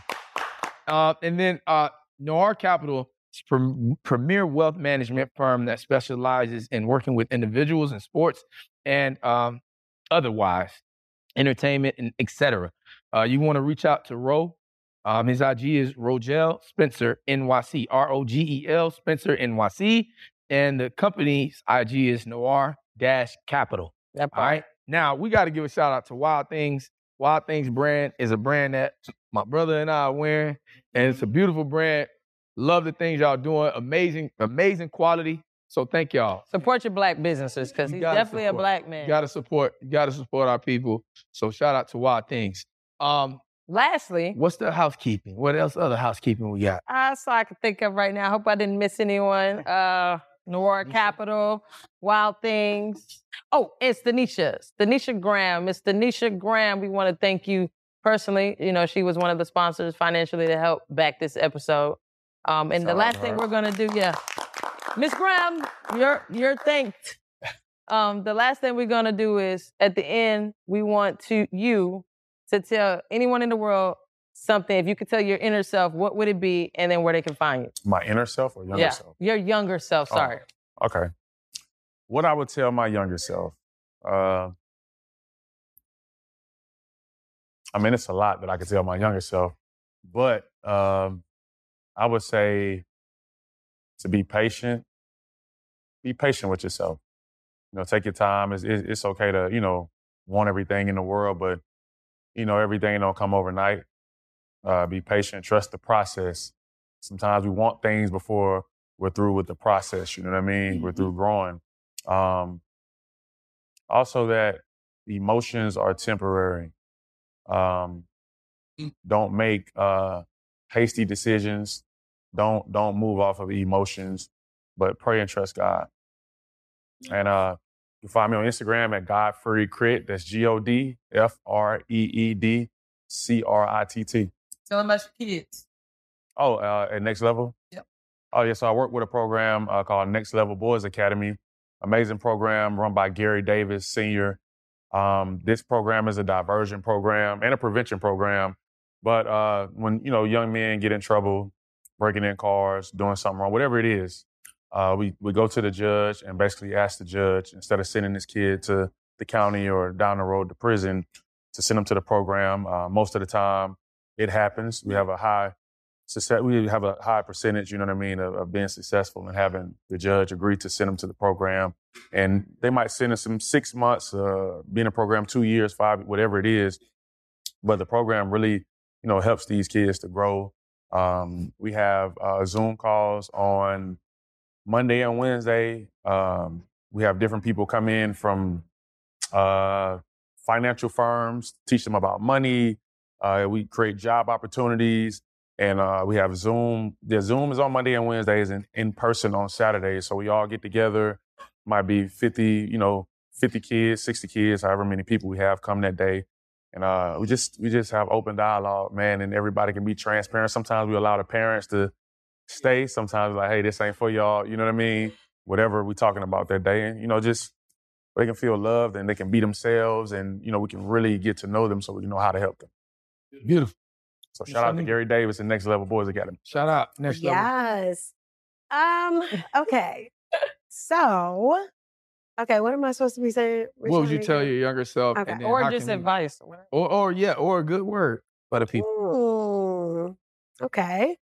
D: And then Noir Capital is premier wealth management firm that specializes in working with individuals in sports and otherwise, entertainment, and etc. You want to reach out to Ro. His IG is Rogel Spencer NYC, ROGEL Spencer NYC, and the company's IG is Noir-Capital. All right. Now we got to give a shout out to Wild Things. Wild Things brand is a brand that my brother and I are wearing, and it's a beautiful brand. Love the things y'all doing. Amazing quality. So thank y'all.
C: Support your black businesses because he's definitely a black man.
D: You gotta support our people. So shout out to Wild Things.
C: Lastly,
D: what's the housekeeping? What else other housekeeping we got?
C: So I can think of right now. I hope I didn't miss anyone. Noir Capital, Wild Things. Oh, it's Denisha Graham. Miss Denisha Graham, we want to thank you personally. You know, she was one of the sponsors financially to help back this episode. And the last thing we're gonna do, Miss Graham, you're thanked. The last thing we're gonna do is at the end, we want you to tell anyone in the world something. If you could tell your inner self, what would it be, and then where they can find you?
E: My inner self or younger self?
C: Your younger self. Sorry.
E: Oh, okay. What I would tell my younger self. I mean, it's a lot that I could tell my younger self, but I would say to be patient. Be patient with yourself. You know, take your time. It's okay to, want everything in the world, but, everything don't come overnight. Be patient. Trust the process. Sometimes we want things before we're through with the process, you know what I mean? We're through growing. Also that emotions are temporary. Don't make hasty decisions. Don't move off of emotions, but pray and trust God. And you can find me on Instagram at Godfrey Crit. That's GODFREED CRITT.
C: Tell them about your kids.
E: Oh, at Next Level?
C: Yep.
E: Oh, yeah. So I work with a program called Next Level Boys Academy. Amazing program run by Gary Davis, Sr. This program is a diversion program and a prevention program. But when, young men get in trouble, breaking in cars, doing something wrong, whatever it is, we go to the judge and basically ask the judge, instead of sending this kid to the county or down the road to prison, to send them to the program. Most of the time, it happens. We have a high percentage, of being successful and having the judge agree to send them to the program. And they might send us some 6 months, be in a program 2 years, 5, whatever it is. But the program really, helps these kids to grow. We have Zoom calls on Monday and Wednesday. We have different people come in from financial firms, teach them about money. We create job opportunities. And we have Zoom. The Zoom is on Monday and Wednesdays and in person on Saturdays. So we all get together. Might be 50 kids, 60 kids, however many people we have come that day. And we just have open dialogue, man, and everybody can be transparent. Sometimes we allow the parents to stay. Sometimes we're like, hey, this ain't for y'all. You know what I mean? Whatever we're talking about that day. And, just they can feel loved and they can be themselves. And, we can really get to know them so we know how to help them.
D: Beautiful.
E: So shout out to Gary Davis and Next Level Boys Academy.
D: Shout out. Next Level.
F: Yes. Okay. So, what am I supposed to be saying?
D: What would you tell your younger self?
F: Okay.
D: And then
C: Or just advice.
D: Or a good word for the people.
F: Okay.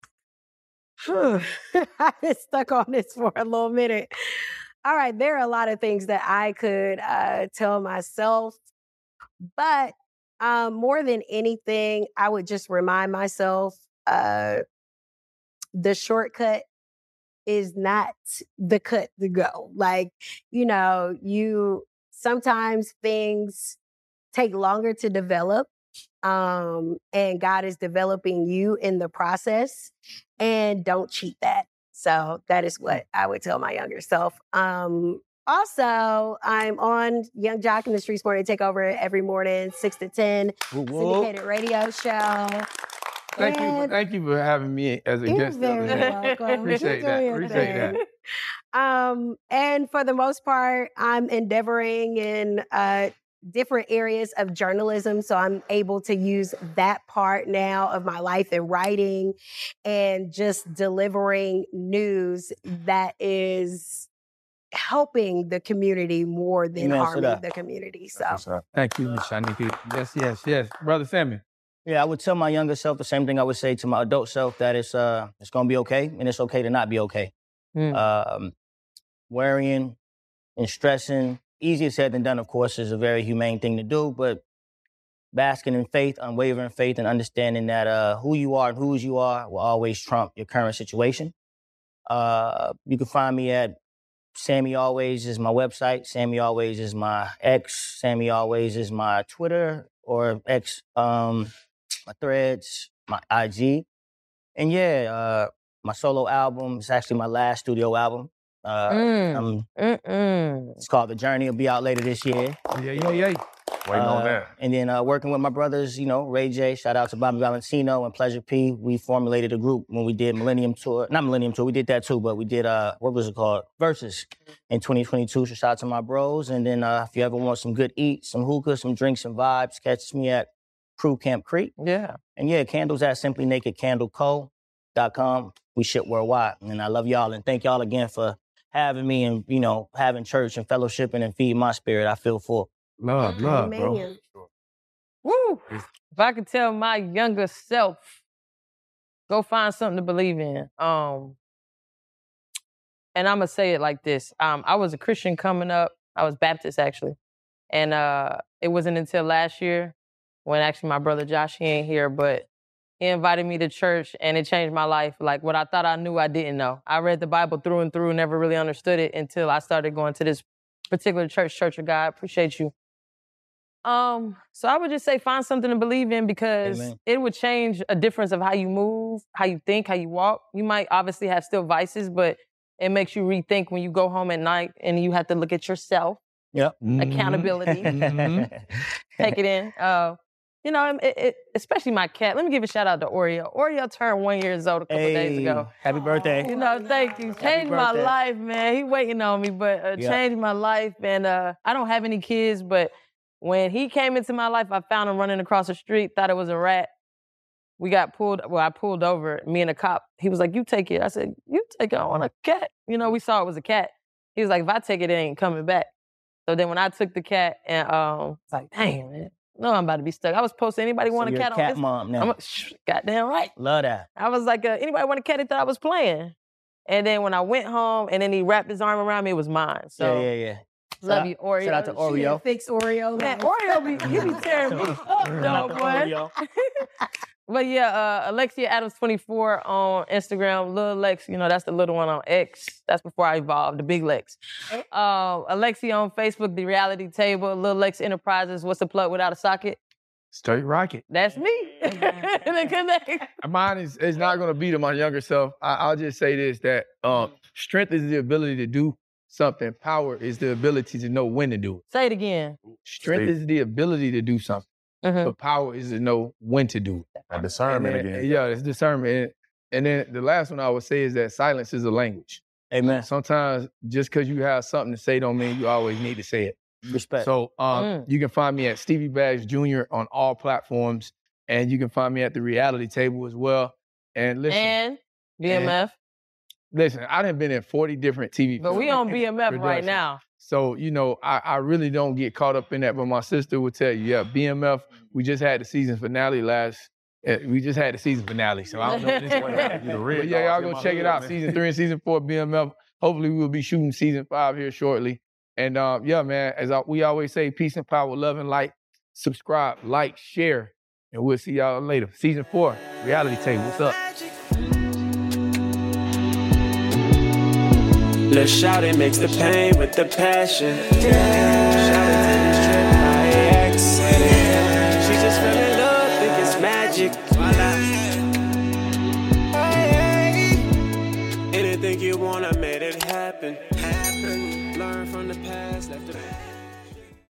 F: I've been stuck on this for a little minute. All right, there are a lot of things that I could tell myself, but more than anything, I would just remind myself the shortcut is not the cut to go. Like, sometimes things take longer to develop, and God is developing you in the process, and don't cheat that. So that is what I would tell my younger self. Also, I'm on Young Jock in the Street Morning Takeover every morning, 6 to 10, syndicated radio show.
D: Thank you for having me as a guest.
F: You're very welcome.
D: Appreciate that.
F: And for the most part, I'm endeavoring in different areas of journalism. So I'm able to use that part now of my life in writing and just delivering news that is helping the community more than harming the community. So
D: thank you, Ms. Shaniki. Yes. Brother Sammy.
B: Yeah, I would tell my younger self the same thing I would say to my adult self, that it's going to be okay, and it's okay to not be okay. Worrying and stressing, easier said than done, of course, is a very humane thing to do, but basking in faith, unwavering faith, and understanding that who you are and whose you are will always trump your current situation. You can find me at Sammy Always is my website. Sammy Always is my X. Sammy Always is my Twitter or X, my Threads, my IG. And my solo album is actually my last studio album. It's called The Journey. It'll be out later this year.
E: Waiting on that.
B: And then working with my brothers, Ray J, shout out to Bobby Valentino and Pleasure P. We formulated a group when we did Millennium Tour. Not Millennium Tour, we did that too, but we did, what was it called? Versus in 2022. So shout out to my bros. And then if you ever want some good eats, some hookah, some drinks, some vibes, catch me at Crew Camp Creek.
C: Yeah.
B: And candles at simplynakedcandleco.com. We ship worldwide. And I love y'all and thank y'all again for having me and, having church and fellowshipping and feeding my spirit. I feel full.
D: Love, bro.
C: Woo! If I could tell my younger self, go find something to believe in. And I'm going to say it like this. I was a Christian coming up. I was Baptist, actually. And it wasn't until last year when actually my brother Josh, he ain't here, but He invited me to church, and it changed my life. Like, what I thought I knew, I didn't know. I read the Bible through and through, never really understood it until I started going to this particular church, Church of God. Appreciate you. So I would just say find something to believe in, because it would change a difference of how you move, how you think, how you walk. You might obviously have still vices, but it makes you rethink when you go home at night and you have to look at yourself.
B: Yep.
C: Accountability. Take it in. You know, especially my cat. Let me give a shout out to Oreo. Oreo turned 1 year old a couple days ago.
B: Happy birthday.
C: You know, thank you. Changed my life, man. He waiting on me, but changed my life. And I don't have any kids, but when he came into my life, I found him running across the street, thought it was a rat. We got I pulled over, me and a cop. He was like, you take it. I said, you take it, I want a cat. You know, we saw it was a cat. He was like, if I take it, it ain't coming back. So then when I took the cat, and it's like, dang, man. No, I'm about to be stuck. I was posting, anybody want a cat on
B: cat mom now.
C: Goddamn right.
B: Love that.
C: I was like, anybody want a cat? He thought I was playing. And then when I went home, and then he wrapped his arm around me, it was mine. So
B: yeah.
C: Love you, Oreo.
B: Shout out to Oreo.
F: Fix Oreo.
C: Man, Oreo, he be tearing me up, though, boy. But yeah, Alexia Adams 24 on Instagram. Lil Lex, you know, that's the little one on X. That's before I evolved, the big Lex. Alexia on Facebook, The Reality Table. Lil Lex Enterprises, what's the plug without a socket?
D: Straight rocket.
C: That's me.
D: Mine is not going to be to my younger self. I'll just say this, that strength is the ability to do something. Power is the ability to know when to do it.
C: Say it again.
D: Strength is the ability to do something. But power is to know when to do it.
E: And discernment again.
D: Yeah, it's discernment. And then the last one I would say is that silence is a language.
B: Amen.
D: Sometimes just because you have something to say don't mean you always need to say it.
B: Respect.
D: So you can find me at Stevie Baggs Jr. on all platforms. And you can find me at The Reality Table as well. And listen.
C: And BMF.
D: Listen, I done been in 40 different TV
C: But we on BMF right now.
D: So, you know, I really don't get caught up in that. But my sister would tell you, yeah, BMF, we just had the season finale we just had the season finale. So I don't know if this one happened. But yeah, y'all go check it out. Season 3 and Season 4 BMF. Hopefully we will be shooting Season 5 here shortly. And yeah, man, we always say, peace and power, love and light. Subscribe, like, share. And we'll see y'all later. Season 4, Reality Table. What's up?
A: Let's shout it, mix the pain with the passion. Yeah.